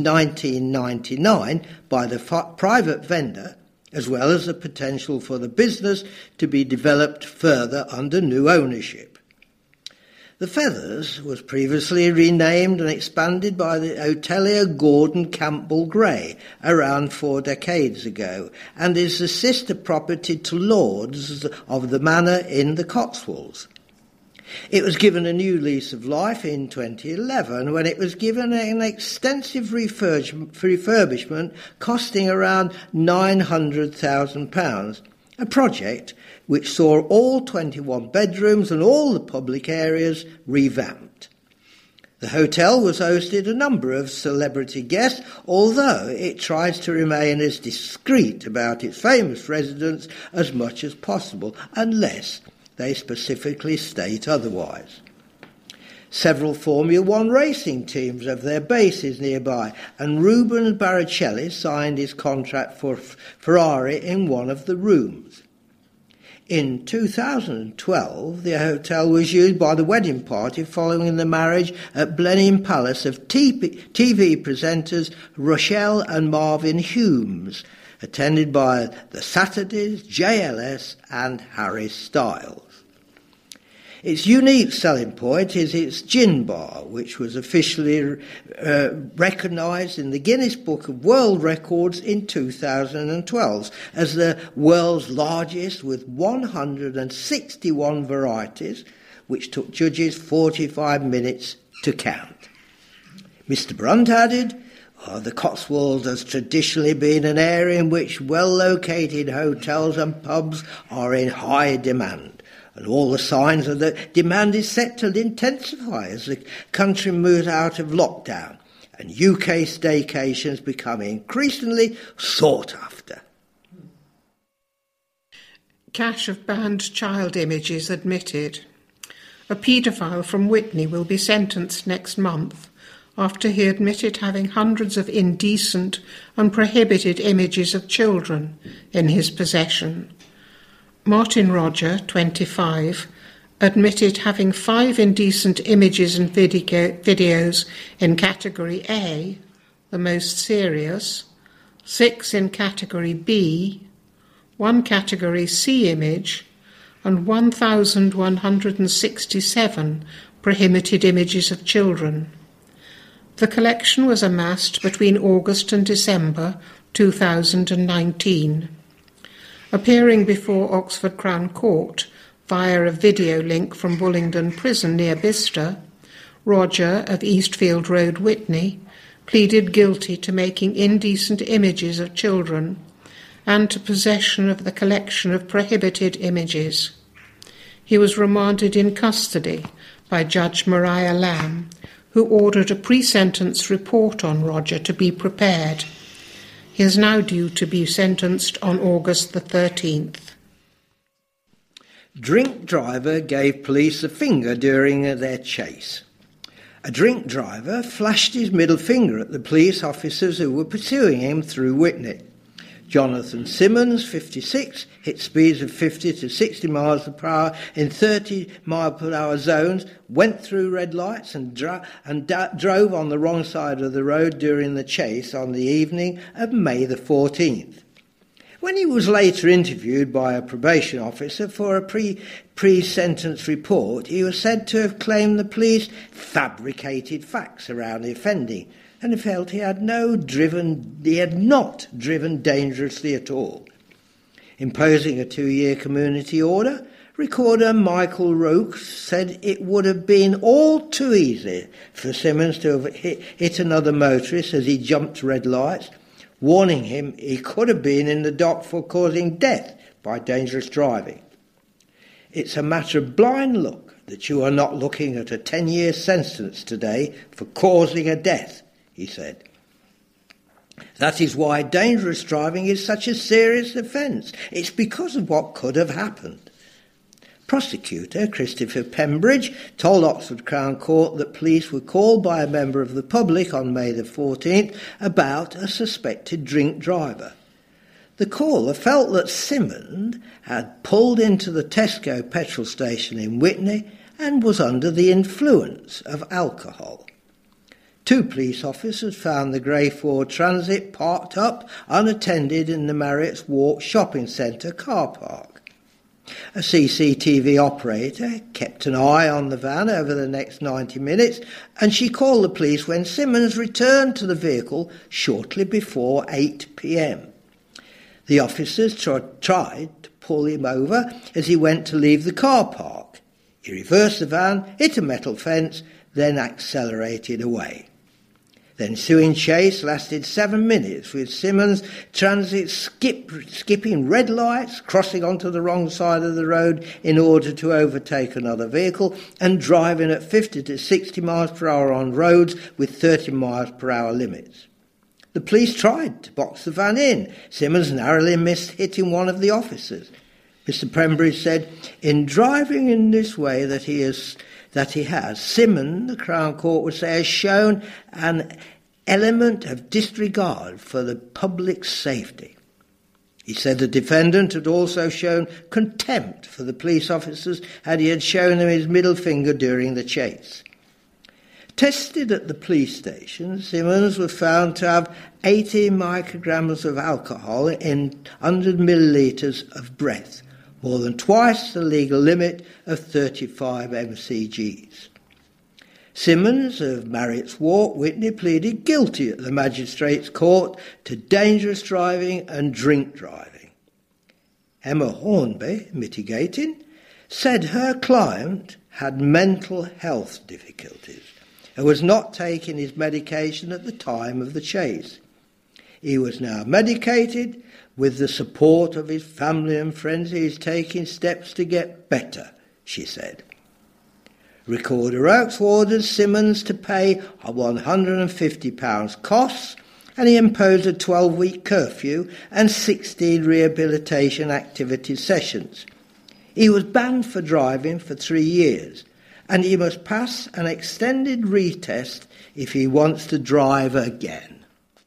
1999 by the private vendor, as well as the potential for the business to be developed further under new ownership. The Feathers was previously renamed and expanded by the hotelier Gordon Campbell Gray around 4 decades ago and is the sister property to Lords of the Manor in the Cotswolds. It was given a new lease of life in 2011 when it was given an extensive refurbishment costing around £900,000, a project which saw all 21 bedrooms and all the public areas revamped. The hotel was hosted a number of celebrity guests, although it tries to remain as discreet about its famous residents as much as possible, unless they specifically state otherwise. Several Formula One racing teams have their bases nearby, and Ruben Barrichelli signed his contract for Ferrari in one of the rooms. In 2012, the hotel was used by the wedding party following the marriage at Blenheim Palace of TV presenters Rochelle and Marvin Humes, attended by the Saturdays, JLS and Harry Styles. Its unique selling point is its gin bar, which was officially recognised in the Guinness Book of World Records in 2012 as the world's largest, with 161 varieties, which took judges 45 minutes to count. Mr. Brunt added, the Cotswolds has traditionally been an area in which well-located hotels and pubs are in high demand. And all the signs of the demand is set to intensify as the country moves out of lockdown. and UK staycations become increasingly sought after. Cache of banned child images admitted. A paedophile from Witney will be sentenced next month after he admitted having hundreds of indecent and prohibited images of children in his possession. Martin Roger, 25, admitted having 5 indecent images and videos in Category A, the most serious, 6 in Category B, 1 Category C image, and 1,167 prohibited images of children. The collection was amassed between August and December 2019. Appearing before Oxford Crown Court via a video link from Bullingdon Prison near Bicester, Roger of Eastfield Road, Witney, pleaded guilty to making indecent images of children and to possession of the collection of prohibited images. He was remanded in custody by Judge Maria Lamb, who ordered a pre-sentence report on Roger to be prepared. He is now due to be sentenced on August the 13th. Drink driver gave police the finger during their chase. A drink driver flashed his middle finger at the police officers who were pursuing him through Witney. Jonathan Simmons, 56, hit speeds of 50 to 60 miles per hour in 30 mile per hour zones, went through red lights and drove on the wrong side of the road during the chase on the evening of May the 14th. When he was later interviewed by a probation officer for a pre-sentence report, he was said to have claimed the police fabricated facts around the offending, and felt he had not driven dangerously at all. Imposing a 2-year community order, recorder Michael Roke said it would have been all too easy for Simmons to have hit another motorist as he jumped red lights, warning him he could have been in the dock for causing death by dangerous driving. It's a matter of blind luck that you are not looking at a 10-year sentence today for causing a death, he said. That is why dangerous driving is such a serious offence. It's because of what could have happened. Prosecutor Christopher Pembridge told Oxford Crown Court that police were called by a member of the public on May the 14th about a suspected drink driver. The caller felt that Simmons had pulled into the Tesco petrol station in Witney and was under the influence of alcohol. 2 police officers found the grey Ford Transit parked up unattended in the Marriott's Walk shopping centre car park. A CCTV operator kept an eye on the van over the next 90 minutes, and she called the police when Simmons returned to the vehicle shortly before 8 p.m. The officers tried to pull him over as he went to leave the car park. He reversed the van, hit a metal fence, then accelerated away. The ensuing chase lasted 7 minutes, with Simmons Transit skipping red lights, crossing onto the wrong side of the road in order to overtake another vehicle, and driving at 50 to 60 miles per hour on roads with 30 miles per hour limits. The police tried to box the van in. Simmons narrowly missed hitting one of the officers. Mr. Pembridge said, "In driving in this way that he has, Simmons, the Crown Court would say, has shown an element of disregard for the public's safety." He said the defendant had also shown contempt for the police officers and he had shown them his middle finger during the chase. Tested at the police station, Simmons was found to have 80 micrograms of alcohol in 100 millilitres of breath, more than twice the legal limit of 35 mcgs. Simmons of Marriott's Walk, Witney, pleaded guilty at the Magistrates' Court to dangerous driving and drink driving. Emma Hornby, mitigating, said her client had mental health difficulties and was not taking his medication at the time of the chase. He was now medicated. With the support of his family and friends, he is taking steps to get better, she said. Recorder Oakes ordered Simmons to pay £150 costs, and he imposed a 12-week curfew and 16 rehabilitation activity sessions. He was banned for driving for 3 years, and he must pass an extended retest if he wants to drive again.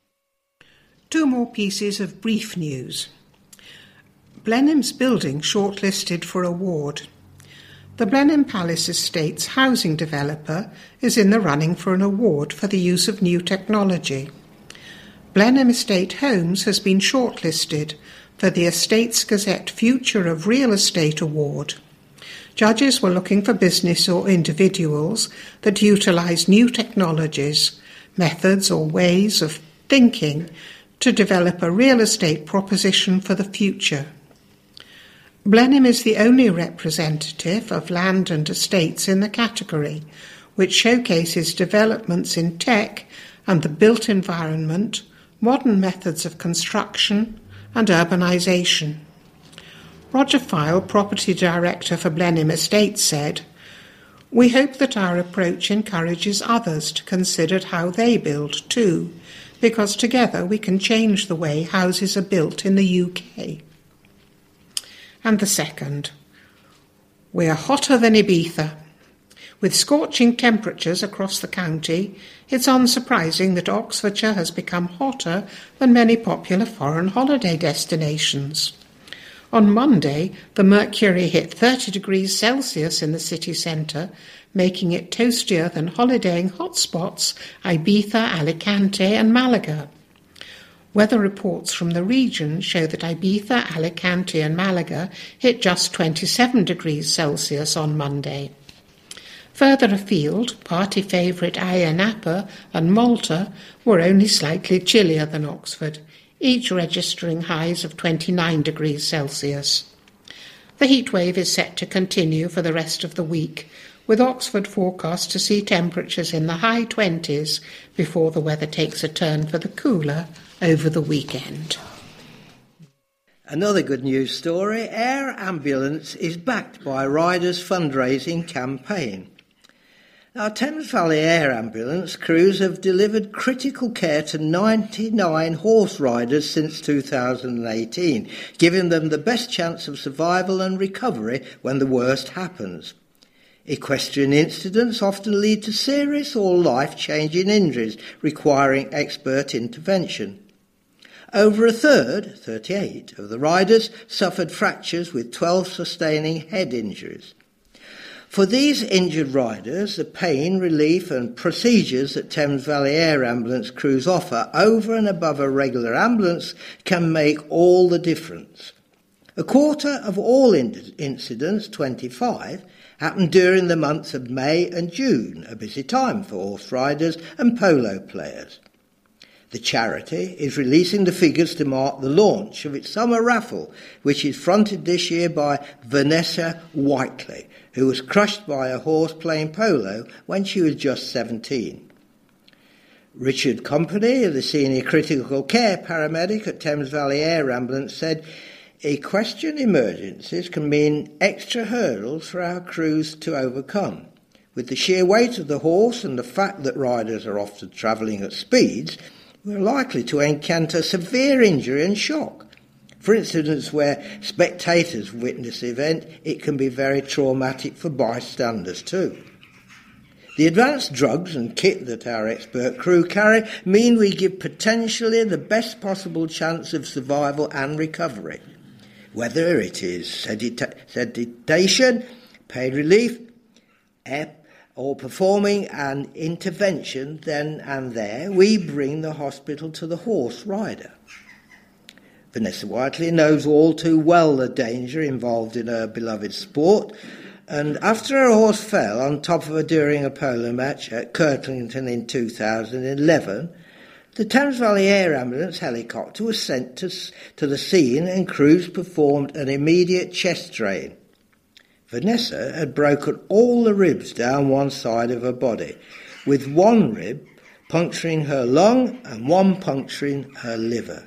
2 more pieces of brief news. Blenheim's building shortlisted for award. The Blenheim Palace Estates housing developer is in the running for an award for the use of new technology. Blenheim Estate Homes has been shortlisted for the Estates Gazette Future of Real Estate Award. Judges were looking for business or individuals that utilise new technologies, methods or ways of thinking to develop a real estate proposition for the future. Blenheim is the only representative of land and estates in the category, which showcases developments in tech and the built environment, modern methods of construction and urbanisation. Roger File, Property Director for Blenheim Estates, said, "We hope that our approach encourages others to consider how they build too, because together we can change the way houses are built in the UK." And the second, "We're hotter than Ibiza." With scorching temperatures across the county, it's unsurprising that Oxfordshire has become hotter than many popular foreign holiday destinations. On Monday, the mercury hit 30 degrees Celsius in the city centre, making it toastier than holidaying hotspots Ibiza, Alicante and Malaga. Weather reports from the region show that Ibiza, Alicante and Malaga hit just 27 degrees Celsius on Monday. Further afield, party favourite Ayia Napa and Malta were only slightly chillier than Oxford, each registering highs of 29 degrees Celsius. The heatwave is set to continue for the rest of the week, with Oxford forecast to see temperatures in the high 20s before the weather takes a turn for the cooler over the weekend. Another good news story, Air Ambulance is backed by Riders' fundraising campaign. Now, Thames Valley Air Ambulance crews have delivered critical care to 99 horse riders since 2018, giving them the best chance of survival and recovery when the worst happens. Equestrian incidents often lead to serious or life-changing injuries requiring expert intervention. Over a third, 38, of the riders suffered fractures with 12 sustaining head injuries. For these injured riders, the pain, relief and procedures that Thames Valley Air Ambulance crews offer over and above a regular ambulance can make all the difference. A quarter of all incidents, 25, happen during the months of May and June, a busy time for horse riders and polo players. The charity is releasing the figures to mark the launch of its summer raffle, which is fronted this year by Vanessa Whiteley, who was crushed by a horse playing polo when she was just 17. Richard Company, the senior critical care paramedic at Thames Valley Air Ambulance, said, "Equestrian emergencies can mean extra hurdles for our crews to overcome. With the sheer weight of the horse and the fact that riders are often travelling at speeds, we're likely to encounter severe injury and shock. For incidents where spectators witness the event, it can be very traumatic for bystanders too. The advanced drugs and kit that our expert crew carry mean we give potentially the best possible chance of survival and recovery. Whether it is sedation, pain relief, or performing an intervention then and there, we bring the hospital to the horse rider." Vanessa Whiteley knows all too well the danger involved in her beloved sport, and after her horse fell on top of her during a polo match at Kirtlington in 2011, the Thames Valley Air Ambulance helicopter was sent to the scene and crews performed an immediate chest drain. Vanessa had broken all the ribs down one side of her body, with one rib puncturing her lung and one puncturing her liver.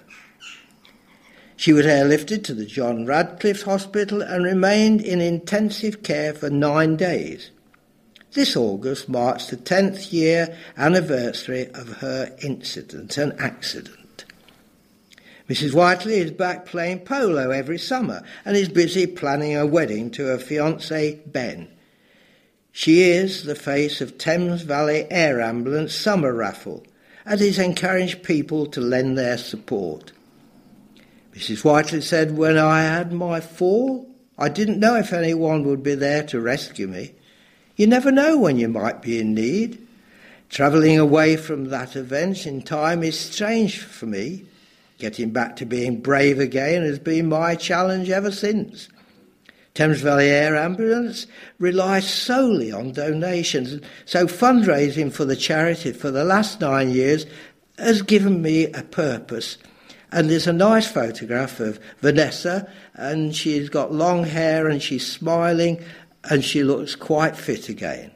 She was airlifted to the John Radcliffe Hospital and remained in intensive care for 9 days. This August marks the 10th year anniversary of her incident and accident. Mrs. Whiteley is back playing polo every summer and is busy planning a wedding to her fiancé, Ben. She is the face of Thames Valley Air Ambulance Summer Raffle and has encouraged people to lend their support. Mrs. Whiteley said, "When I had my fall, I didn't know if anyone would be there to rescue me. You never know when you might be in need. Travelling away from that event in time is strange for me. Getting back to being brave again has been my challenge ever since." Thames Valley Air Ambulance relies solely on donations, so fundraising for the charity for the last 9 years has given me a purpose. And there's a nice photograph of Vanessa, and she's got long hair and she's smiling and she looks quite fit again.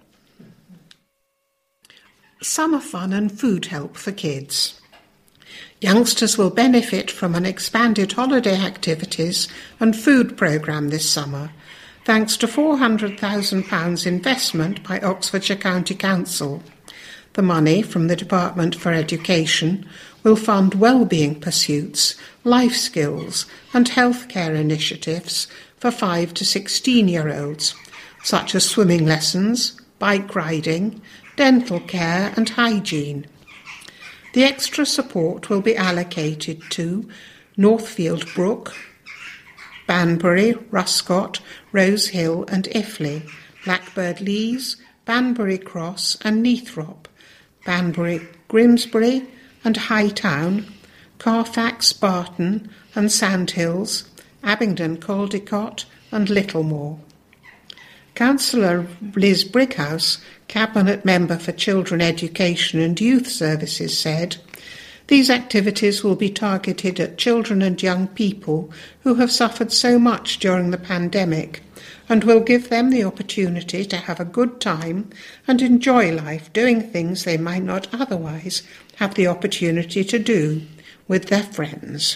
Summer fun and food help for kids. Youngsters will benefit from an expanded holiday activities and food programme this summer, thanks to £400,000 investment by Oxfordshire County Council. The money from the Department for Education will fund wellbeing pursuits, life skills and healthcare initiatives for 5 to 16-year-olds, such as swimming lessons, bike riding, dental care and hygiene. The extra support will be allocated to Northfield Brook, Banbury, Ruscott, Rose Hill and Iffley, Blackbird Leys, Banbury Cross and Neathrop, Banbury, Grimsbury and Hightown, Carfax, Barton and Sandhills, Abingdon, Caldecott and Littlemore. Councillor Liz Brighouse, Cabinet Member for Children Education and Youth Services, said, "These activities will be targeted at children and young people who have suffered so much during the pandemic and will give them the opportunity to have a good time and enjoy life doing things they might not otherwise have the opportunity to do with their friends."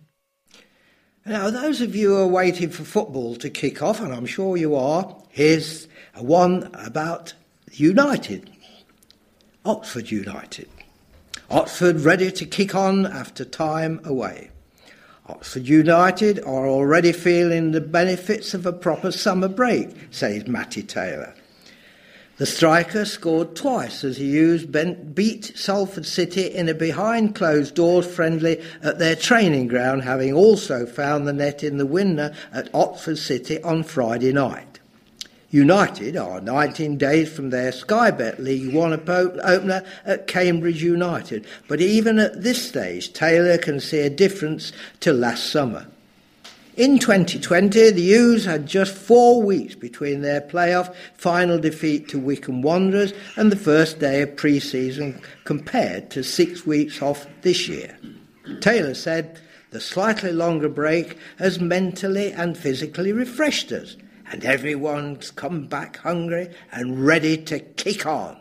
Now, those of you who are waiting for football to kick off, and I'm sure you are, here's one about United, Oxford United. Oxford ready to kick on after time away. Oxford United are already feeling the benefits of a proper summer break, says Matty Taylor. The striker scored twice as he beat Salford City in a behind-closed-doors friendly at their training ground, having also found the net in the winner at Oxford City on Friday night. United are 19 days from their Sky Bet League One opener at Cambridge United, but even at this stage, Taylor can see a difference to last summer. In 2020, the U's had just 4 weeks between their playoff final defeat to Wycombe Wanderers and the first day of pre-season, compared to 6 weeks off this year. Taylor said, "The slightly longer break has mentally and physically refreshed us, and everyone's come back hungry and ready to kick on."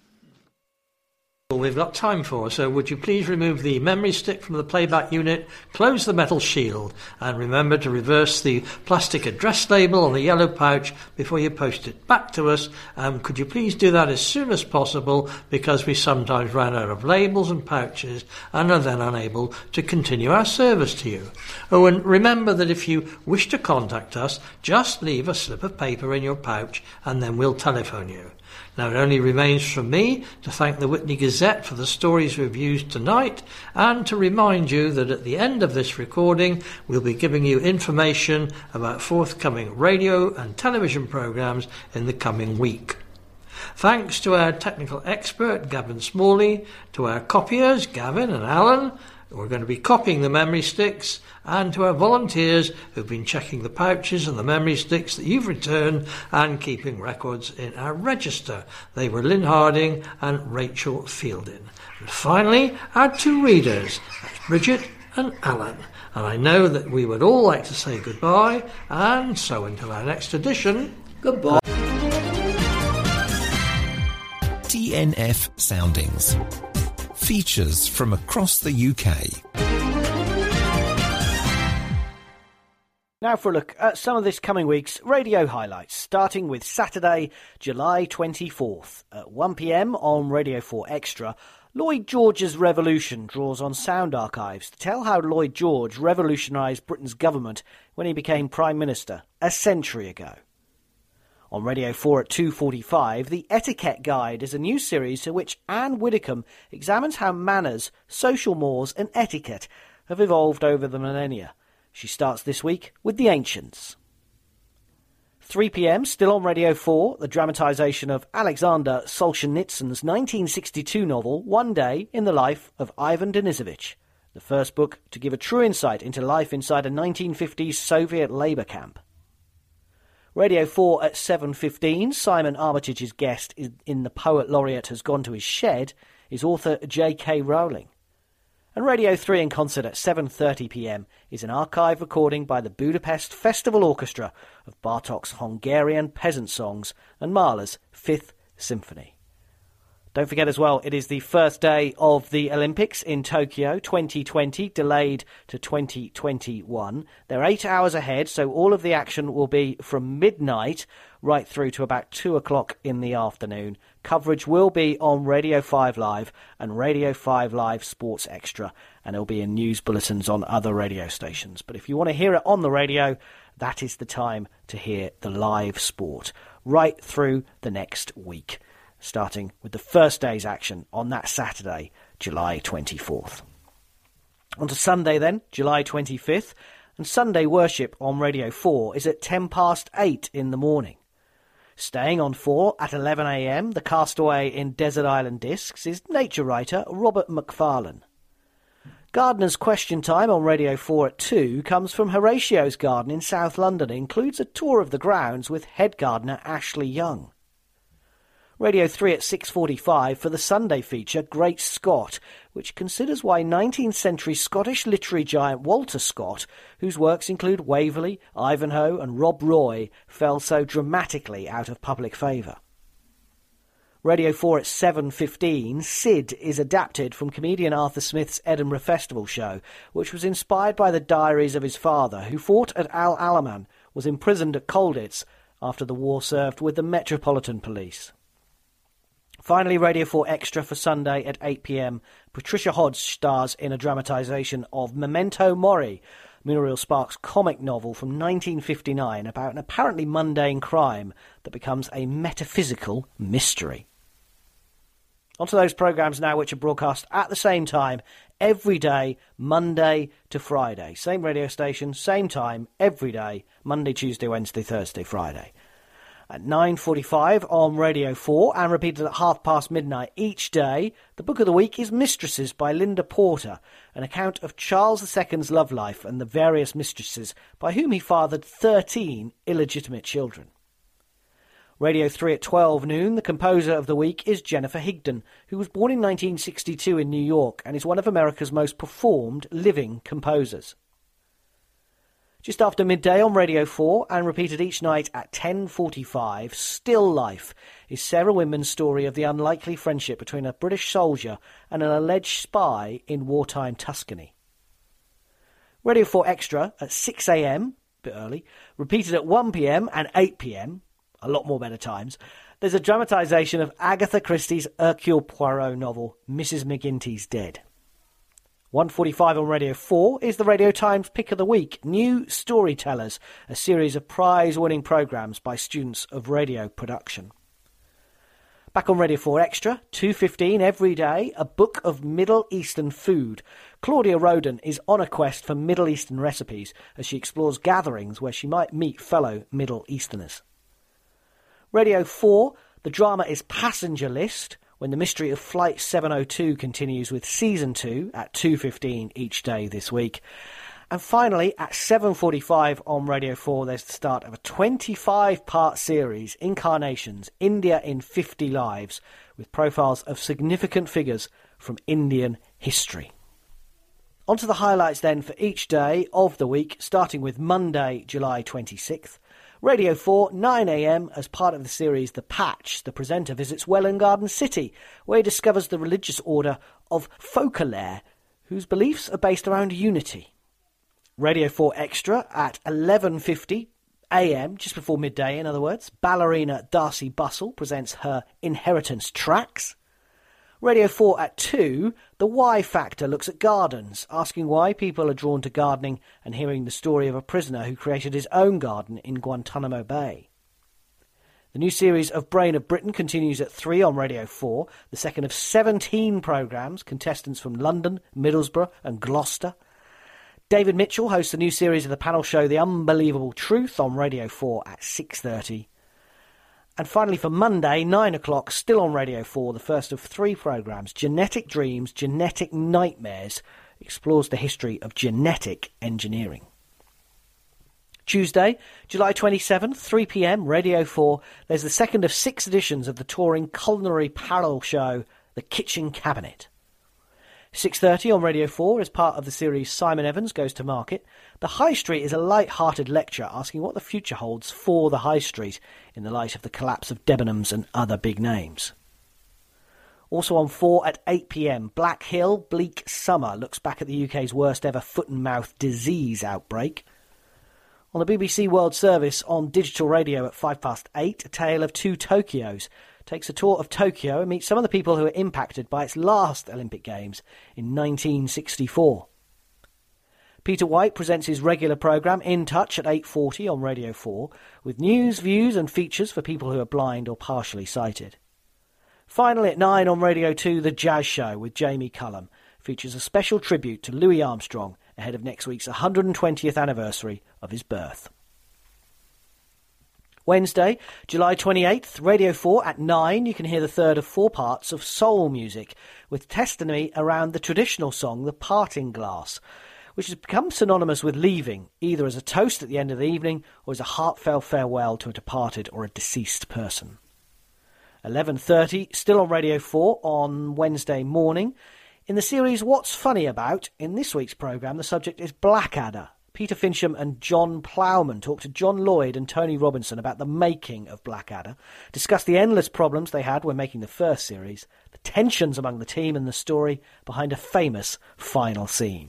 We've got time for, so would you please remove the memory stick from the playback unit, close the metal shield, and remember to reverse the plastic address label on the yellow pouch before you post it back to us. Could you please do that as soon as possible, because we sometimes run out of labels and pouches and are then unable to continue our service to you. Oh, and remember that if you wish to contact us, just leave a slip of paper in your pouch and then we'll telephone you. Now, it only remains for me to thank the Witney Gazette for the stories we've used tonight, and to remind you that at the end of this recording we'll be giving you information about forthcoming radio and television programmes in the coming week. Thanks to our technical expert Gavin Smalley, to our copiers Gavin and Alan, we're going to be copying the memory sticks, and to our volunteers who've been checking the pouches and the memory sticks that you've returned and keeping records in our register. They were Lynn Harding and Rachel Fielding. And finally, our 2 readers, that's Bridget and Alan. And I know that we would all like to say goodbye, and so until our next edition, goodbye. DNF Soundings. Features from across the UK. Now for a look at some of this coming week's radio highlights, starting with Saturday, July 24th. At 1pm on Radio 4 Extra, Lloyd George's Revolution draws on sound archives to tell how Lloyd George revolutionised Britain's government when he became Prime Minister a century ago. On Radio 4 at 2:45, The Etiquette Guide is a new series to which Anne Widdecombe examines how manners, social mores and etiquette have evolved over the millennia. She starts this week with The Ancients. 3pm, still on Radio 4, the dramatisation of Alexander Solzhenitsyn's 1962 novel One Day in the Life of Ivan Denisovich, the first book to give a true insight into life inside a 1950s Soviet labour camp. Radio 4 at 7:15, Simon Armitage's guest in The Poet Laureate Has Gone to His Shed is author J.K. Rowling. And Radio 3 in concert at 7:30pm is an archive recording by the Budapest Festival Orchestra of Bartók's Hungarian peasant songs and Mahler's Fifth Symphony. Don't forget as well, it is the first day of the Olympics in Tokyo 2020, delayed to 2021. They're 8 hours ahead, so all of the action will be from midnight right through to about 2 o'clock in the afternoon. Coverage will be on Radio 5 Live and Radio 5 Live Sports Extra, and it'll be in news bulletins on other radio stations. But if you want to hear it on the radio, that is the time to hear the live sport right through the next week, starting with the first day's action on that Saturday, July 24th. On to Sunday then, July 25th, and Sunday worship on Radio 4 is at 8:10 in the morning. Staying on 4 at 11am, the castaway in Desert Island Discs is nature writer Robert Macfarlane. Gardener's Question Time on Radio 4 at 2 comes from Horatio's Garden in South London. It includes a tour of the grounds with head gardener Ashley Young. Radio 3 at 6:45 for the Sunday feature Great Scott, which considers why 19th century Scottish literary giant Walter Scott, whose works include Waverley, Ivanhoe and Rob Roy, fell so dramatically out of public favour. Radio 4 at 7:15, Sid is adapted from comedian Arthur Smith's Edinburgh Festival show, which was inspired by the diaries of his father, who fought at Al Alamein, was imprisoned at Colditz after the war, served with the Metropolitan Police. Finally, Radio 4 Extra for Sunday at 8pm. Patricia Hodge stars in a dramatisation of Memento Mori, Muriel Sparks' comic novel from 1959 about an apparently mundane crime that becomes a metaphysical mystery. On to those programmes now which are broadcast at the same time every day, Monday to Friday. Same radio station, same time, every day, Monday, Tuesday, Wednesday, Thursday, Friday. At 9:45 on Radio 4 and repeated at midnight each day, the book of the week is Mistresses by Linda Porter, an account of Charles II's love life and the various mistresses by whom he fathered 13 illegitimate children. Radio 3 at 12 noon, the composer of the week is Jennifer Higdon, who was born in 1962 in New York and is one of America's most performed living composers. Just after midday on Radio 4 and repeated each night at 10:45, Still Life is Sarah Winman's story of the unlikely friendship between a British soldier and an alleged spy in wartime Tuscany. Radio 4 Extra at 6am, a bit early, repeated at 1pm and 8pm, a lot more better times. There's a dramatisation of Agatha Christie's Hercule Poirot novel Mrs. McGinty's Dead. 1:45 on Radio 4 is the Radio Times Pick of the Week, New Storytellers, a series of prize-winning programmes by students of radio production. Back on Radio 4 Extra, 2:15 every day, a book of Middle Eastern food. Claudia Roden is on a quest for Middle Eastern recipes as she explores gatherings where she might meet fellow Middle Easterners. Radio 4, the drama is Passenger List, when the mystery of Flight 702 continues with Season 2 at 2:15 each day this week. And finally, at 7:45 on Radio 4, there's the start of a 25-part series, Incarnations, India in 50 Lives, with profiles of significant figures from Indian history. On to the highlights then for each day of the week, starting with Monday, July 26th. Radio 4, 9am, as part of the series The Patch, the presenter visits Welwyn Garden City, where he discovers the religious order of Focalaire, whose beliefs are based around unity. Radio 4 Extra at 11:50 a.m, just before midday in other words. Ballerina Darcy Bustle presents her Inheritance Tracks. Radio 4 at 2, The Why Factor looks at gardens, asking why people are drawn to gardening and hearing the story of a prisoner who created his own garden in Guantanamo Bay. The new series of Brain of Britain continues at 3 on Radio 4, the second of 17 programmes, contestants from London, Middlesbrough and Gloucester. David Mitchell hosts the new series of the panel show The Unbelievable Truth on Radio 4 at 6:30. And finally for Monday, 9 o'clock, still on Radio 4, the first of 3 programmes, Genetic Dreams, Genetic Nightmares, explores the history of genetic engineering. Tuesday, July 27th, 3 p.m, Radio 4, there's the second of 6 editions of the touring culinary parallel show, The Kitchen Cabinet. 6:30 on Radio 4 is part of the series Simon Evans Goes to Market. The High Street is a light-hearted lecture asking what the future holds for the High Street in the light of the collapse of Debenhams and other big names. Also on 4 at 8 p.m, Black Hill, Bleak Summer looks back at the UK's worst ever foot and mouth disease outbreak. On the BBC World Service on digital radio at 8:05, A Tale of Two Tokyos takes a tour of Tokyo and meets some of the people who were impacted by its last Olympic Games in 1964. Peter White presents his regular programme In Touch at 8:40 on Radio 4 with news, views and features for people who are blind or partially sighted. Finally at 9 on Radio 2, The Jazz Show with Jamie Cullum features a special tribute to Louis Armstrong ahead of next week's 120th anniversary of his birth. Wednesday, July 28th, Radio 4 at 9, you can hear the third of 4 parts of soul music, with testimony around the traditional song The Parting Glass, which has become synonymous with leaving, either as a toast at the end of the evening or as a heartfelt farewell to a departed or a deceased person. 11:30, still on Radio 4 on Wednesday morning. In the series What's Funny About, in this week's programme, the subject is Blackadder. Peter Fincham and John Plowman talk to John Lloyd and Tony Robinson about the making of Blackadder, discuss the endless problems they had when making the first series, the tensions among the team and the story behind a famous final scene.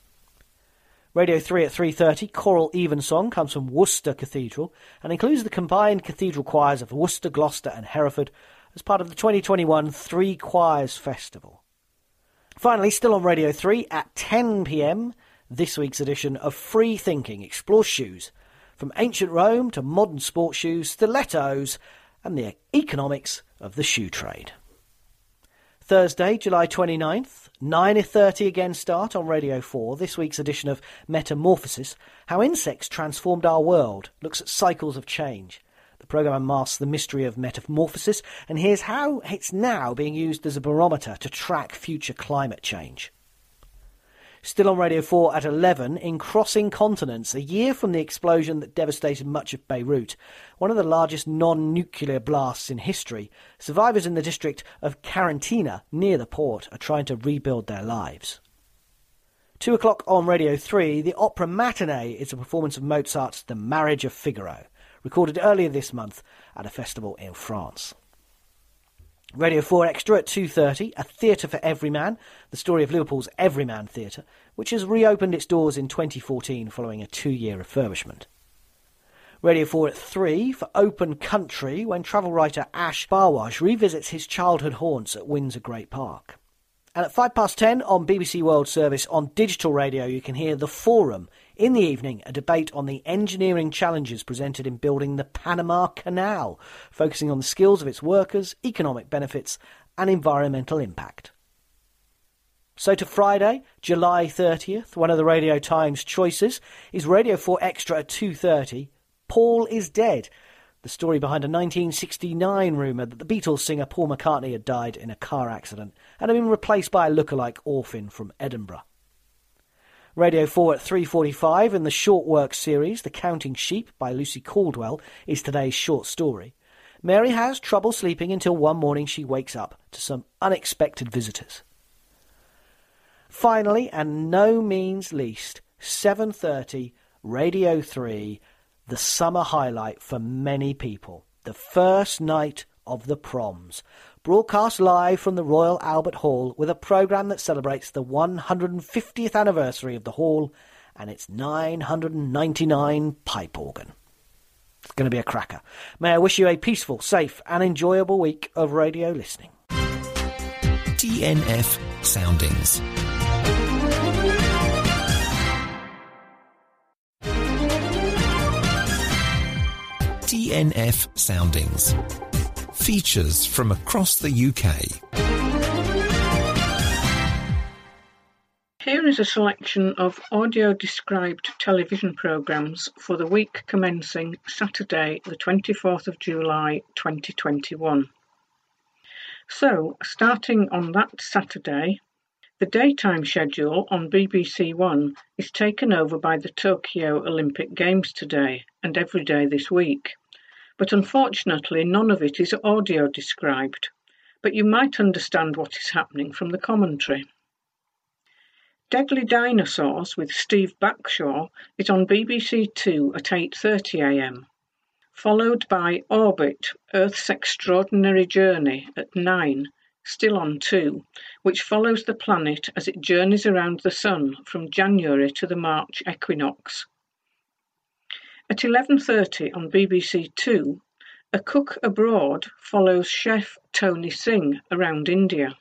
Radio 3 at 3:30, Choral Evensong comes from Worcester Cathedral and includes the combined cathedral choirs of Worcester, Gloucester and Hereford as part of the 2021 Three Choirs Festival. Finally, still on Radio 3 at 10 p.m, this week's edition of Free Thinking explores shoes, from ancient Rome to modern sports shoes, stilettos, and the economics of the shoe trade. Thursday, July 29th, 9:30 again start on Radio 4, this week's edition of Metamorphosis, How Insects Transformed Our World, looks at cycles of change. The programme unmasks the mystery of metamorphosis, and here's how it's now being used as a barometer to track future climate change. Still on Radio 4 at 11, in Crossing Continents, a year from the explosion that devastated much of Beirut, one of the largest non-nuclear blasts in history, survivors in the district of Karantina, near the port, are trying to rebuild their lives. 2 o'clock on Radio 3, the opera matinee is a performance of Mozart's The Marriage of Figaro, recorded earlier this month at a festival in France. Radio 4 Extra at 2:30, A Theatre for Everyman, the story of Liverpool's Everyman Theatre, which has reopened its doors in 2014 following a 2-year refurbishment. Radio 4 at 3 for Open Country, when travel writer Ash Barwaj revisits his childhood haunts at Windsor Great Park. And at 10:05 on BBC World Service on digital radio, you can hear The Forum. In the evening, a debate on the engineering challenges presented in building the Panama Canal, focusing on the skills of its workers, economic benefits and environmental impact. So to Friday, July 30th, one of the Radio Times choices is Radio 4 Extra at 2:30, Paul is Dead, the story behind a 1969 rumour that the Beatles singer Paul McCartney had died in a car accident and had been replaced by a lookalike orphan from Edinburgh. Radio 4 at 3:45 in the short work series The Counting Sheep by Lucy Caldwell is today's short story. Mary has trouble sleeping until one morning she wakes up to some unexpected visitors. Finally, and no means least, 7:30, Radio 3, the summer highlight for many people, the first night of the Proms, broadcast live from the Royal Albert Hall with a programme that celebrates the 150th anniversary of the Hall and its 999 pipe organ. It's going to be a cracker. May I wish you a peaceful, safe and enjoyable week of radio listening. TNF Soundings. TNF Soundings. Features from across the UK. Here is a selection of audio-described television programmes for the week commencing Saturday, the 24th of July 2021. So, starting on that Saturday, the daytime schedule on BBC One is taken over by the Tokyo Olympic Games today and every day this week. But unfortunately, none of it is audio-described, but you might understand what is happening from the commentary. Deadly Dinosaurs with Steve Backshaw is on BBC Two at 8:30am, followed by Orbit, Earth's Extraordinary Journey at 9, still on 2, which follows the planet as it journeys around the Sun from January to the March equinox. At 11:30 on BBC Two, A Cook Abroad follows Chef Tony Singh around India.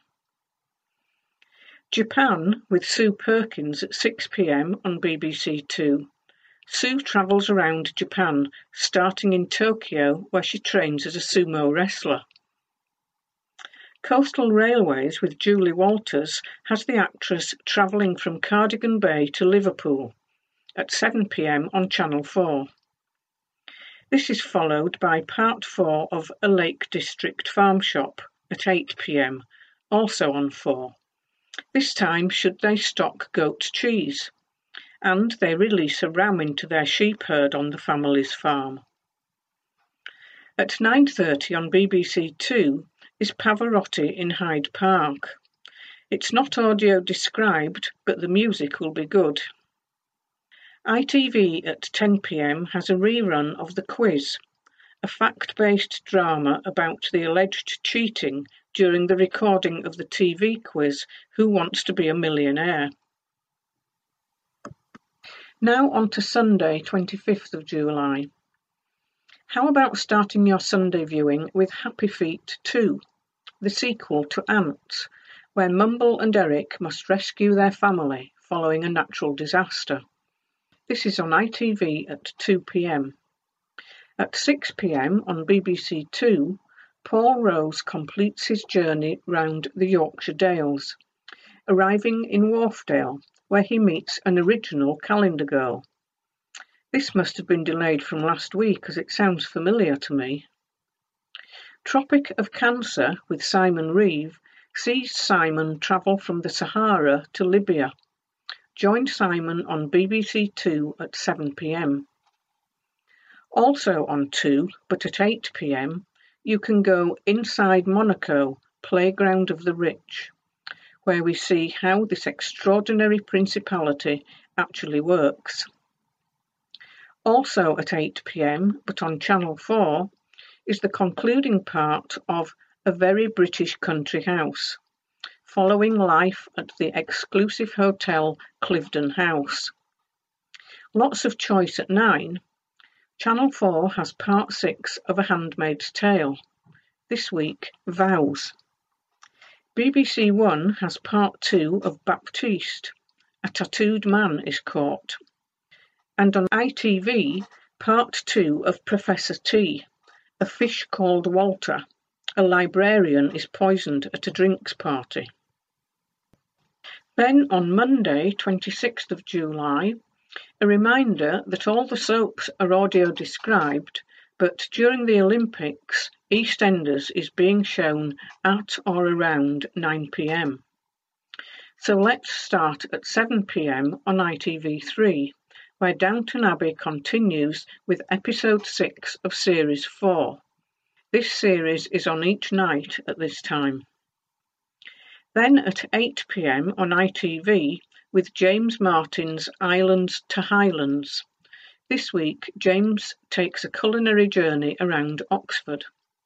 Japan with Sue Perkins at 6pm on BBC Two. Sue travels around Japan, starting in Tokyo, where she trains as a sumo wrestler. Coastal Railways with Julie Walters has the actress travelling from Cardigan Bay to Liverpool at 7pm on Channel 4. This is followed by Part 4 of A Lake District Farm Shop at 8pm, also on 4. This time should they stock goat cheese, and they release a ram into their sheep herd on the family's farm. At 9:30 on BBC Two is Pavarotti in Hyde Park. It's not audio described, but the music will be good. ITV at 10pm has a rerun of The Quiz, a fact-based drama about the alleged cheating during the recording of the TV quiz Who Wants to Be a Millionaire? Now on to Sunday, 25th of July. How about starting your Sunday viewing with Happy Feet 2, the sequel to Ants, where Mumble and Eric must rescue their family following a natural disaster. This is on ITV at 2pm. At 6pm on BBC Two, Paul Rose completes his journey round the Yorkshire Dales, arriving in Wharfdale, where he meets an original calendar girl. This must have been delayed from last week, as it sounds familiar to me. Tropic of Cancer with Simon Reeve sees Simon travel from the Sahara to Libya. Join Simon on BBC Two at 7pm. Also on 2, but at 8pm, you can go Inside Monaco, Playground of the Rich, where we see how this extraordinary principality actually works. Also at 8pm, but on Channel 4, is the concluding part of A Very British Country House, following life at the exclusive hotel Cliveden House. Lots of choice at 9. Channel 4 has Part 6 of A Handmaid's Tale. This week, Vows. BBC One has Part 2 of Baptiste. A tattooed man is caught. And on ITV, Part 2 of Professor T. A fish called Walter. A librarian is poisoned at a drinks party. Then on Monday, 26th of July, a reminder that all the soaps are audio described, but during the Olympics, EastEnders is being shown at or around 9pm. So let's start at 7pm on ITV3, where Downton Abbey continues with episode 6 of series 4. This series is on each night at this time. Then at 8pm on ITV, with James Martin's Islands to Highlands. This week, James takes a culinary journey around Oxford.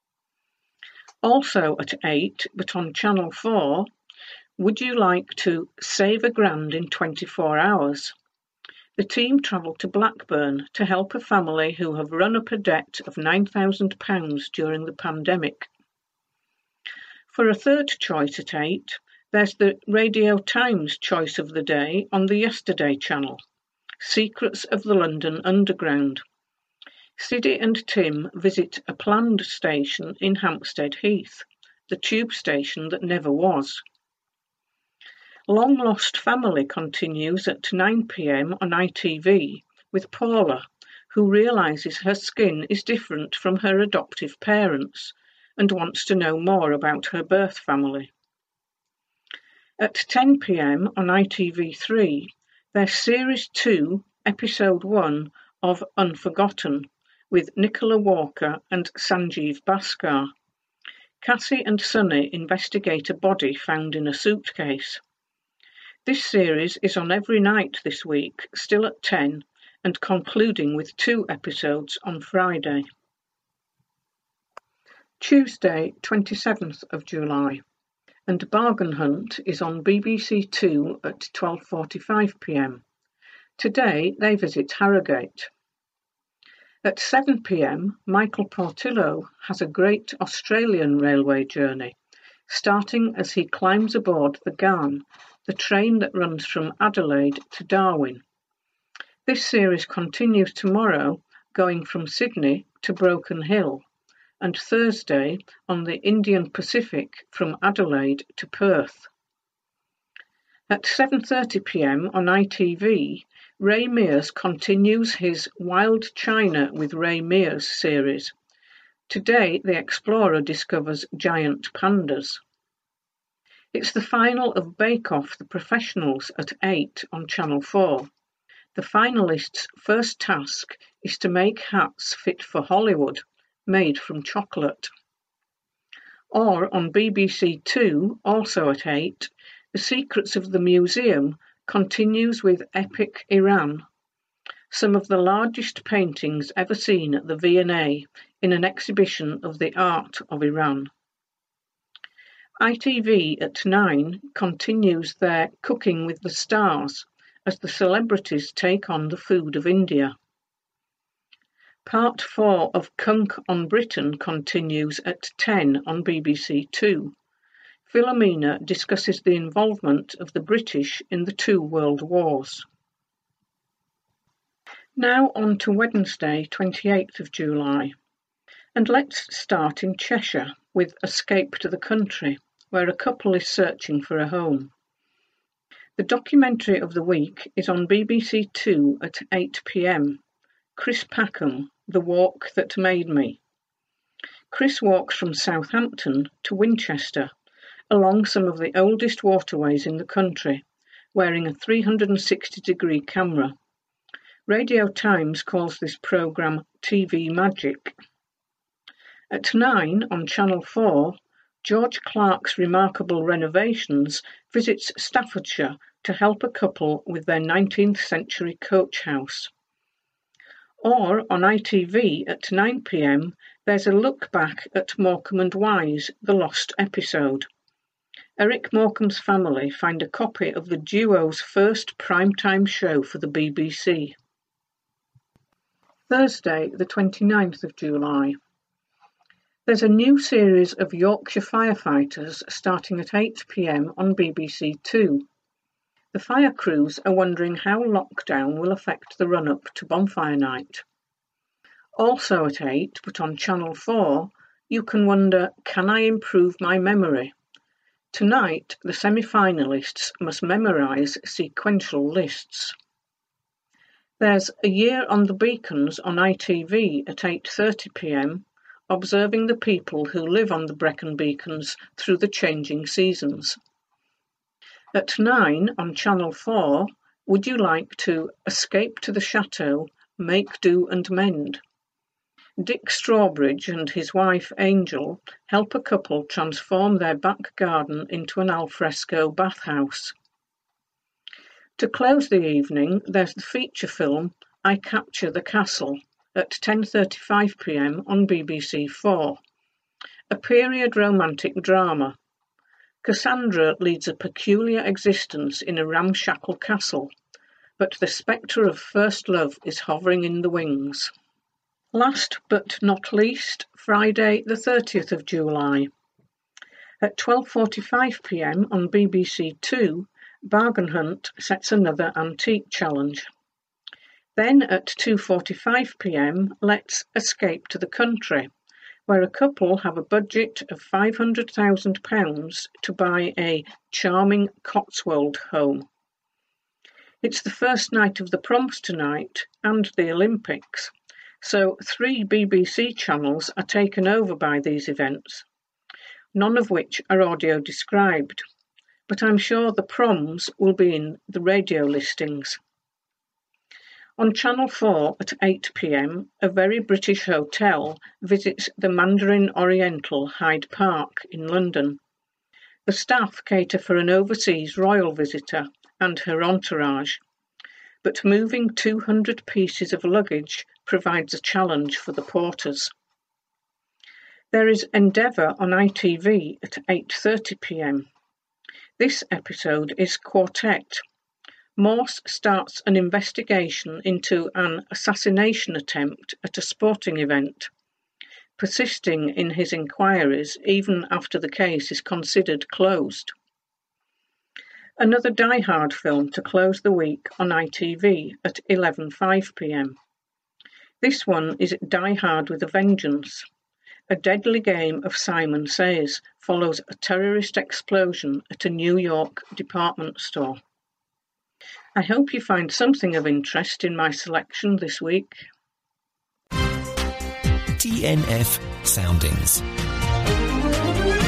Also at 8, but on Channel 4, Would You Like to Save a Grand in 24 Hours? the team travelled to Blackburn to help a family who have run up a debt of £9,000 during the pandemic. For a third choice at 8, there's the Radio Times choice of the day on the Yesterday channel, Secrets of the London Underground. Siddy and Tim visit a planned station in Hampstead Heath, the tube station that never was. Long Lost Family continues at 9 p.m. on ITV with Paula, who realises her skin is different from her adoptive parents and wants to know more about her birth family. At 10 p.m. on ITV3, there's Series 2, Episode 1 of Unforgotten with Nicola Walker and Sanjeev Bhaskar. Cassie and Sunny investigate a body found in a suitcase. This series is on every night this week, still at 10, and concluding with 2 episodes on Friday. Tuesday, 27th of July, and Bargain Hunt is on BBC Two at 12:45 p.m. Today they visit Harrogate. At 7 p.m, Michael Portillo has a great Australian railway journey, starting as he climbs aboard the Ghan, the train that runs from Adelaide to Darwin. This series continues tomorrow, going from Sydney to Broken Hill, and Thursday on the Indian Pacific from Adelaide to Perth. At 7:30 p.m. on ITV, Ray Mears continues his Wild China with Ray Mears series. Today, the explorer discovers giant pandas. It's the final of Bake Off the Professionals at 8 on Channel 4. The finalists' first task is to make hats fit for Hollywood, made from chocolate. Or on BBC Two, also at 8, The Secrets of the Museum continues with Epic Iran, some of the largest paintings ever seen at the V&A in an exhibition of the art of Iran. ITV at 9 continues their Cooking with the Stars as the celebrities take on the food of India. Part 4 of Cunk on Britain continues at 10 on BBC Two. Philomena discusses the involvement of the British in the 2 world wars. Now on to Wednesday, 28th of July. And let's start in Cheshire with Escape to the Country, where a couple is searching for a home. The documentary of the week is on BBC Two at 8 p.m. Chris Packham, The Walk That Made Me. Chris walks from Southampton to Winchester, along some of the oldest waterways in the country, wearing a 360-degree camera. Radio Times calls this programme TV Magic. At 9 on Channel 4, George Clark's Remarkable Renovations visits Staffordshire to help a couple with their 19th century coach house. Or on ITV at 9 p.m, there's a look back at Morecambe and Wise, The Lost Episode. Eric Morecambe's family find a copy of the duo's first primetime show for the BBC. Thursday, the 29th of July. There's a new series of Yorkshire firefighters starting at 8 p.m. on BBC Two. The fire crews are wondering how lockdown will affect the run-up to Bonfire Night. Also at 8, but on Channel 4, you can wonder, can I improve my memory? Tonight, the semi-finalists must memorise sequential lists. There's A Year on the Beacons on ITV at 8:30 p.m, observing the people who live on the Brecon Beacons through the changing seasons. At 9 on Channel 4, would you like to escape to the chateau, make do and mend? Dick Strawbridge and his wife Angel help a couple transform their back garden into an alfresco bathhouse. To close the evening, there's the feature film I Capture the Castle at 10:35 p.m. on BBC Four, a period romantic drama. Cassandra leads a peculiar existence in a ramshackle castle, but the spectre of first love is hovering in the wings. Last but not least, Friday the 30th of July. At 12:45pm on BBC Two, Bargain Hunt sets another antique challenge. Then at 2:45pm, let's escape to the country, where a couple have a budget of £500,000 to buy a charming Cotswold home. It's the first night of the proms tonight and the Olympics, so 3 BBC channels are taken over by these events, none of which are audio described, but I'm sure the proms will be in the radio listings. On Channel 4 at 8pm, a very British hotel visits the Mandarin Oriental, Hyde Park in London. The staff cater for an overseas royal visitor and her entourage, but moving 200 pieces of luggage provides a challenge for the porters. There is Endeavour on ITV at 8:30pm. This episode is Quartet. Morse starts an investigation into an assassination attempt at a sporting event, persisting in his inquiries even after the case is considered closed. Another Die Hard film to close the week on ITV at 11:05pm. This one is Die Hard with a Vengeance. A deadly game of Simon Says follows a terrorist explosion at a New York department store. I hope you find something of interest in my selection this week. DNF Soundings.